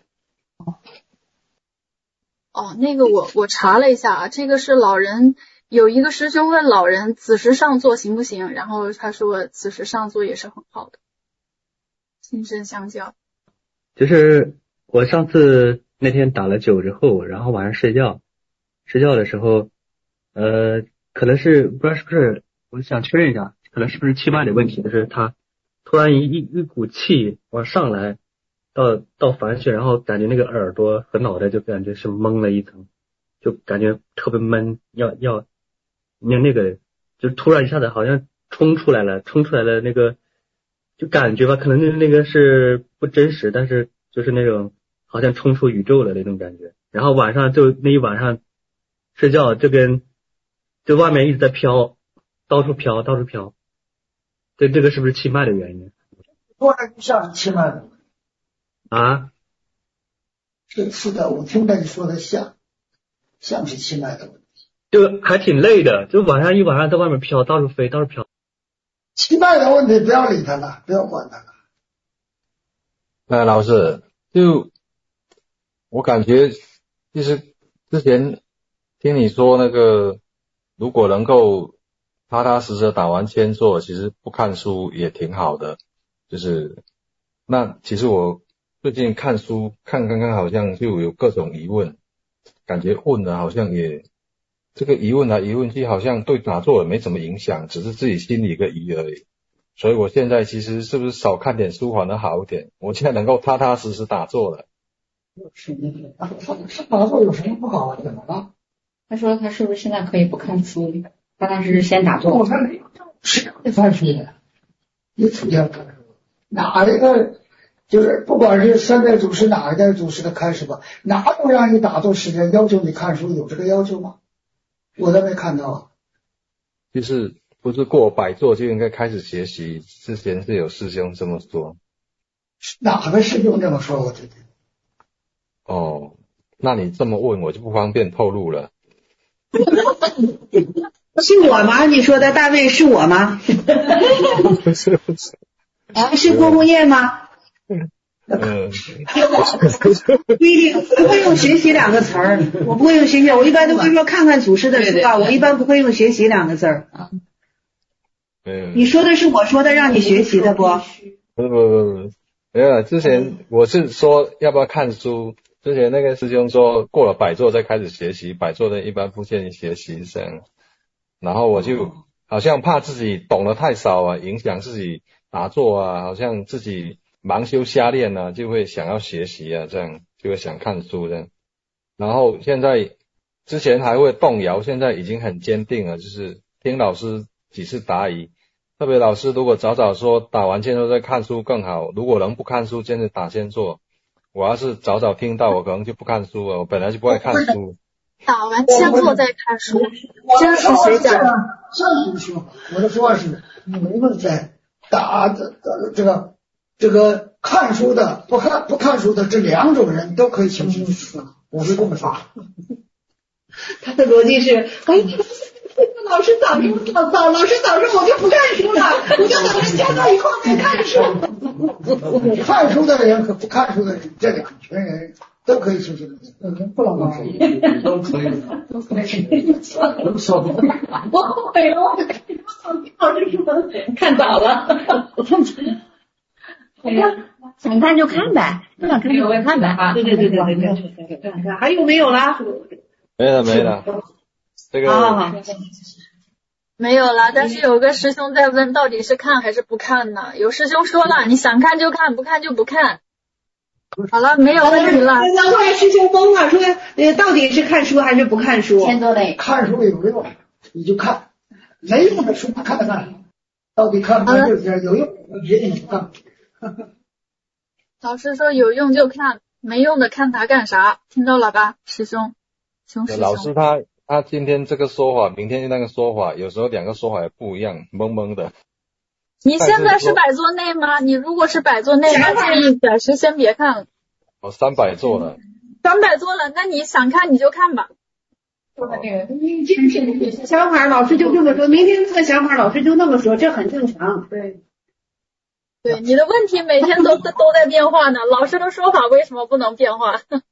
那个我查了一下啊，这个是老人，有一个师兄问老人子时上座行不行，然后他说子时上座也是很好的，心身相交。 就是我上次那天打了9之后，然后晚上睡觉的时候，可能是不知道是不是，我想确认一下，可能是不是气脉的问题，就是他突然一股气往上来到烦穴，然后感觉那个耳朵和脑袋就感觉是蒙了一层，就感觉特别闷，要那个就突然一下子好像冲出来了那个就感觉吧，可能那个是不真实，但是就是那种好像冲出宇宙了那种感觉。然后晚上就那一晚上睡觉就外面一直在飘，到处飘，这个是不是气脉的原因？ 说的像是气脉的啊？ 是的，我听着你说的像是气脉的问题。 就还挺累的，就一晚上在外面飘，到处飞，到处飘。 气脉的问题不要理他了，不要管他了。 老师，就我感觉其实之前听你说那个，如果能够踏踏实实打完千坐，其实不看书也挺好的。就是那其实我最近看书看好像就有各种疑问，感觉问的好像也这个疑问来疑问去，好像对打坐也没什么影响，只是自己心里一个疑而已。所以我现在其实是不是少看点书反而好一点？我现在能够踏踏实实打坐了。 打坐有什么不好啊？怎么了？ 他说他是不是现在可以不看书，踏踏实实先打坐？ 我看没有，谁会看书的？你出家看书，哪一个就是不管是3代祖师哪一代祖师的开始吧，哪有让你打坐时间要求你看书，有这个要求吗？我都没看到。 就是不是过100座就应该开始学习？之前是有师兄这么说。 哪个师兄这么说？我觉得。 哦，那你这么问我就不方便透露了。 是我吗？你说的大卫是我吗？ 不是， 是郭木叶吗？不一定，不会用学习两个词儿，我不会用学习，我一般都会说看看祖师的书啊，我一般不会用学习两个字儿。你说的是我说的让你学习的不？ 不，没有，之前我是说要不要看书，之前那个师兄说过了百座再开始学习，百座的一般不建议学习这样，然后我就好像怕自己懂得太少啊，影响自己打坐啊，好像自己盲修瞎练啊，就会想要学习啊，这样就会想看书这样。然后现在之前还会动摇，现在已经很坚定了，就是听老师几次答疑，特别老师如果早说打完签座再看书更好，如果能不看书坚持打签座，我要是早听到我可能就不看书了，我本来就不爱看书。 打完签座再看书，这是谁讲的？ 这是说，我的说法是，你们在打的这个看书的不看书的这两种人都可以修行，我是这么说。 他的逻辑是，老师早上我就不看书了，我就等着签到以后再看书。 看书的人和不看书的人，这两群人都可以修行，不能光都可以，都可以。 我后悔了，我老师说看早了。 想看就看呗，不想看就不看呗。 对，还有没有啦？ 没了。这个没有了，但是有个师兄在问到底是看还是不看呢？有师兄说了，你想看就看，不看就不看。好了，没有问题了。 难怪师兄懵了，说到底是看书还是不看书？ 看书有用，你就看；没用的书看它干什么？到底看不看就是有用，别的你不看。 老师说有用就看，没用的看它干啥？听到了吧，师兄？ 老师他今天这个说法，明天那个说法，有时候两个说法也不一样，懵懵的。 你现在是摆座内吗？你如果是摆座内，那建议暂时先别看。 我300座了。 300座了，那你想看你就看吧。 你今天想法老师就这么说，明天这个想法老师就那么说，这很正常。 对，你的问题每天都在变化呢，老师的说法为什么不能变化？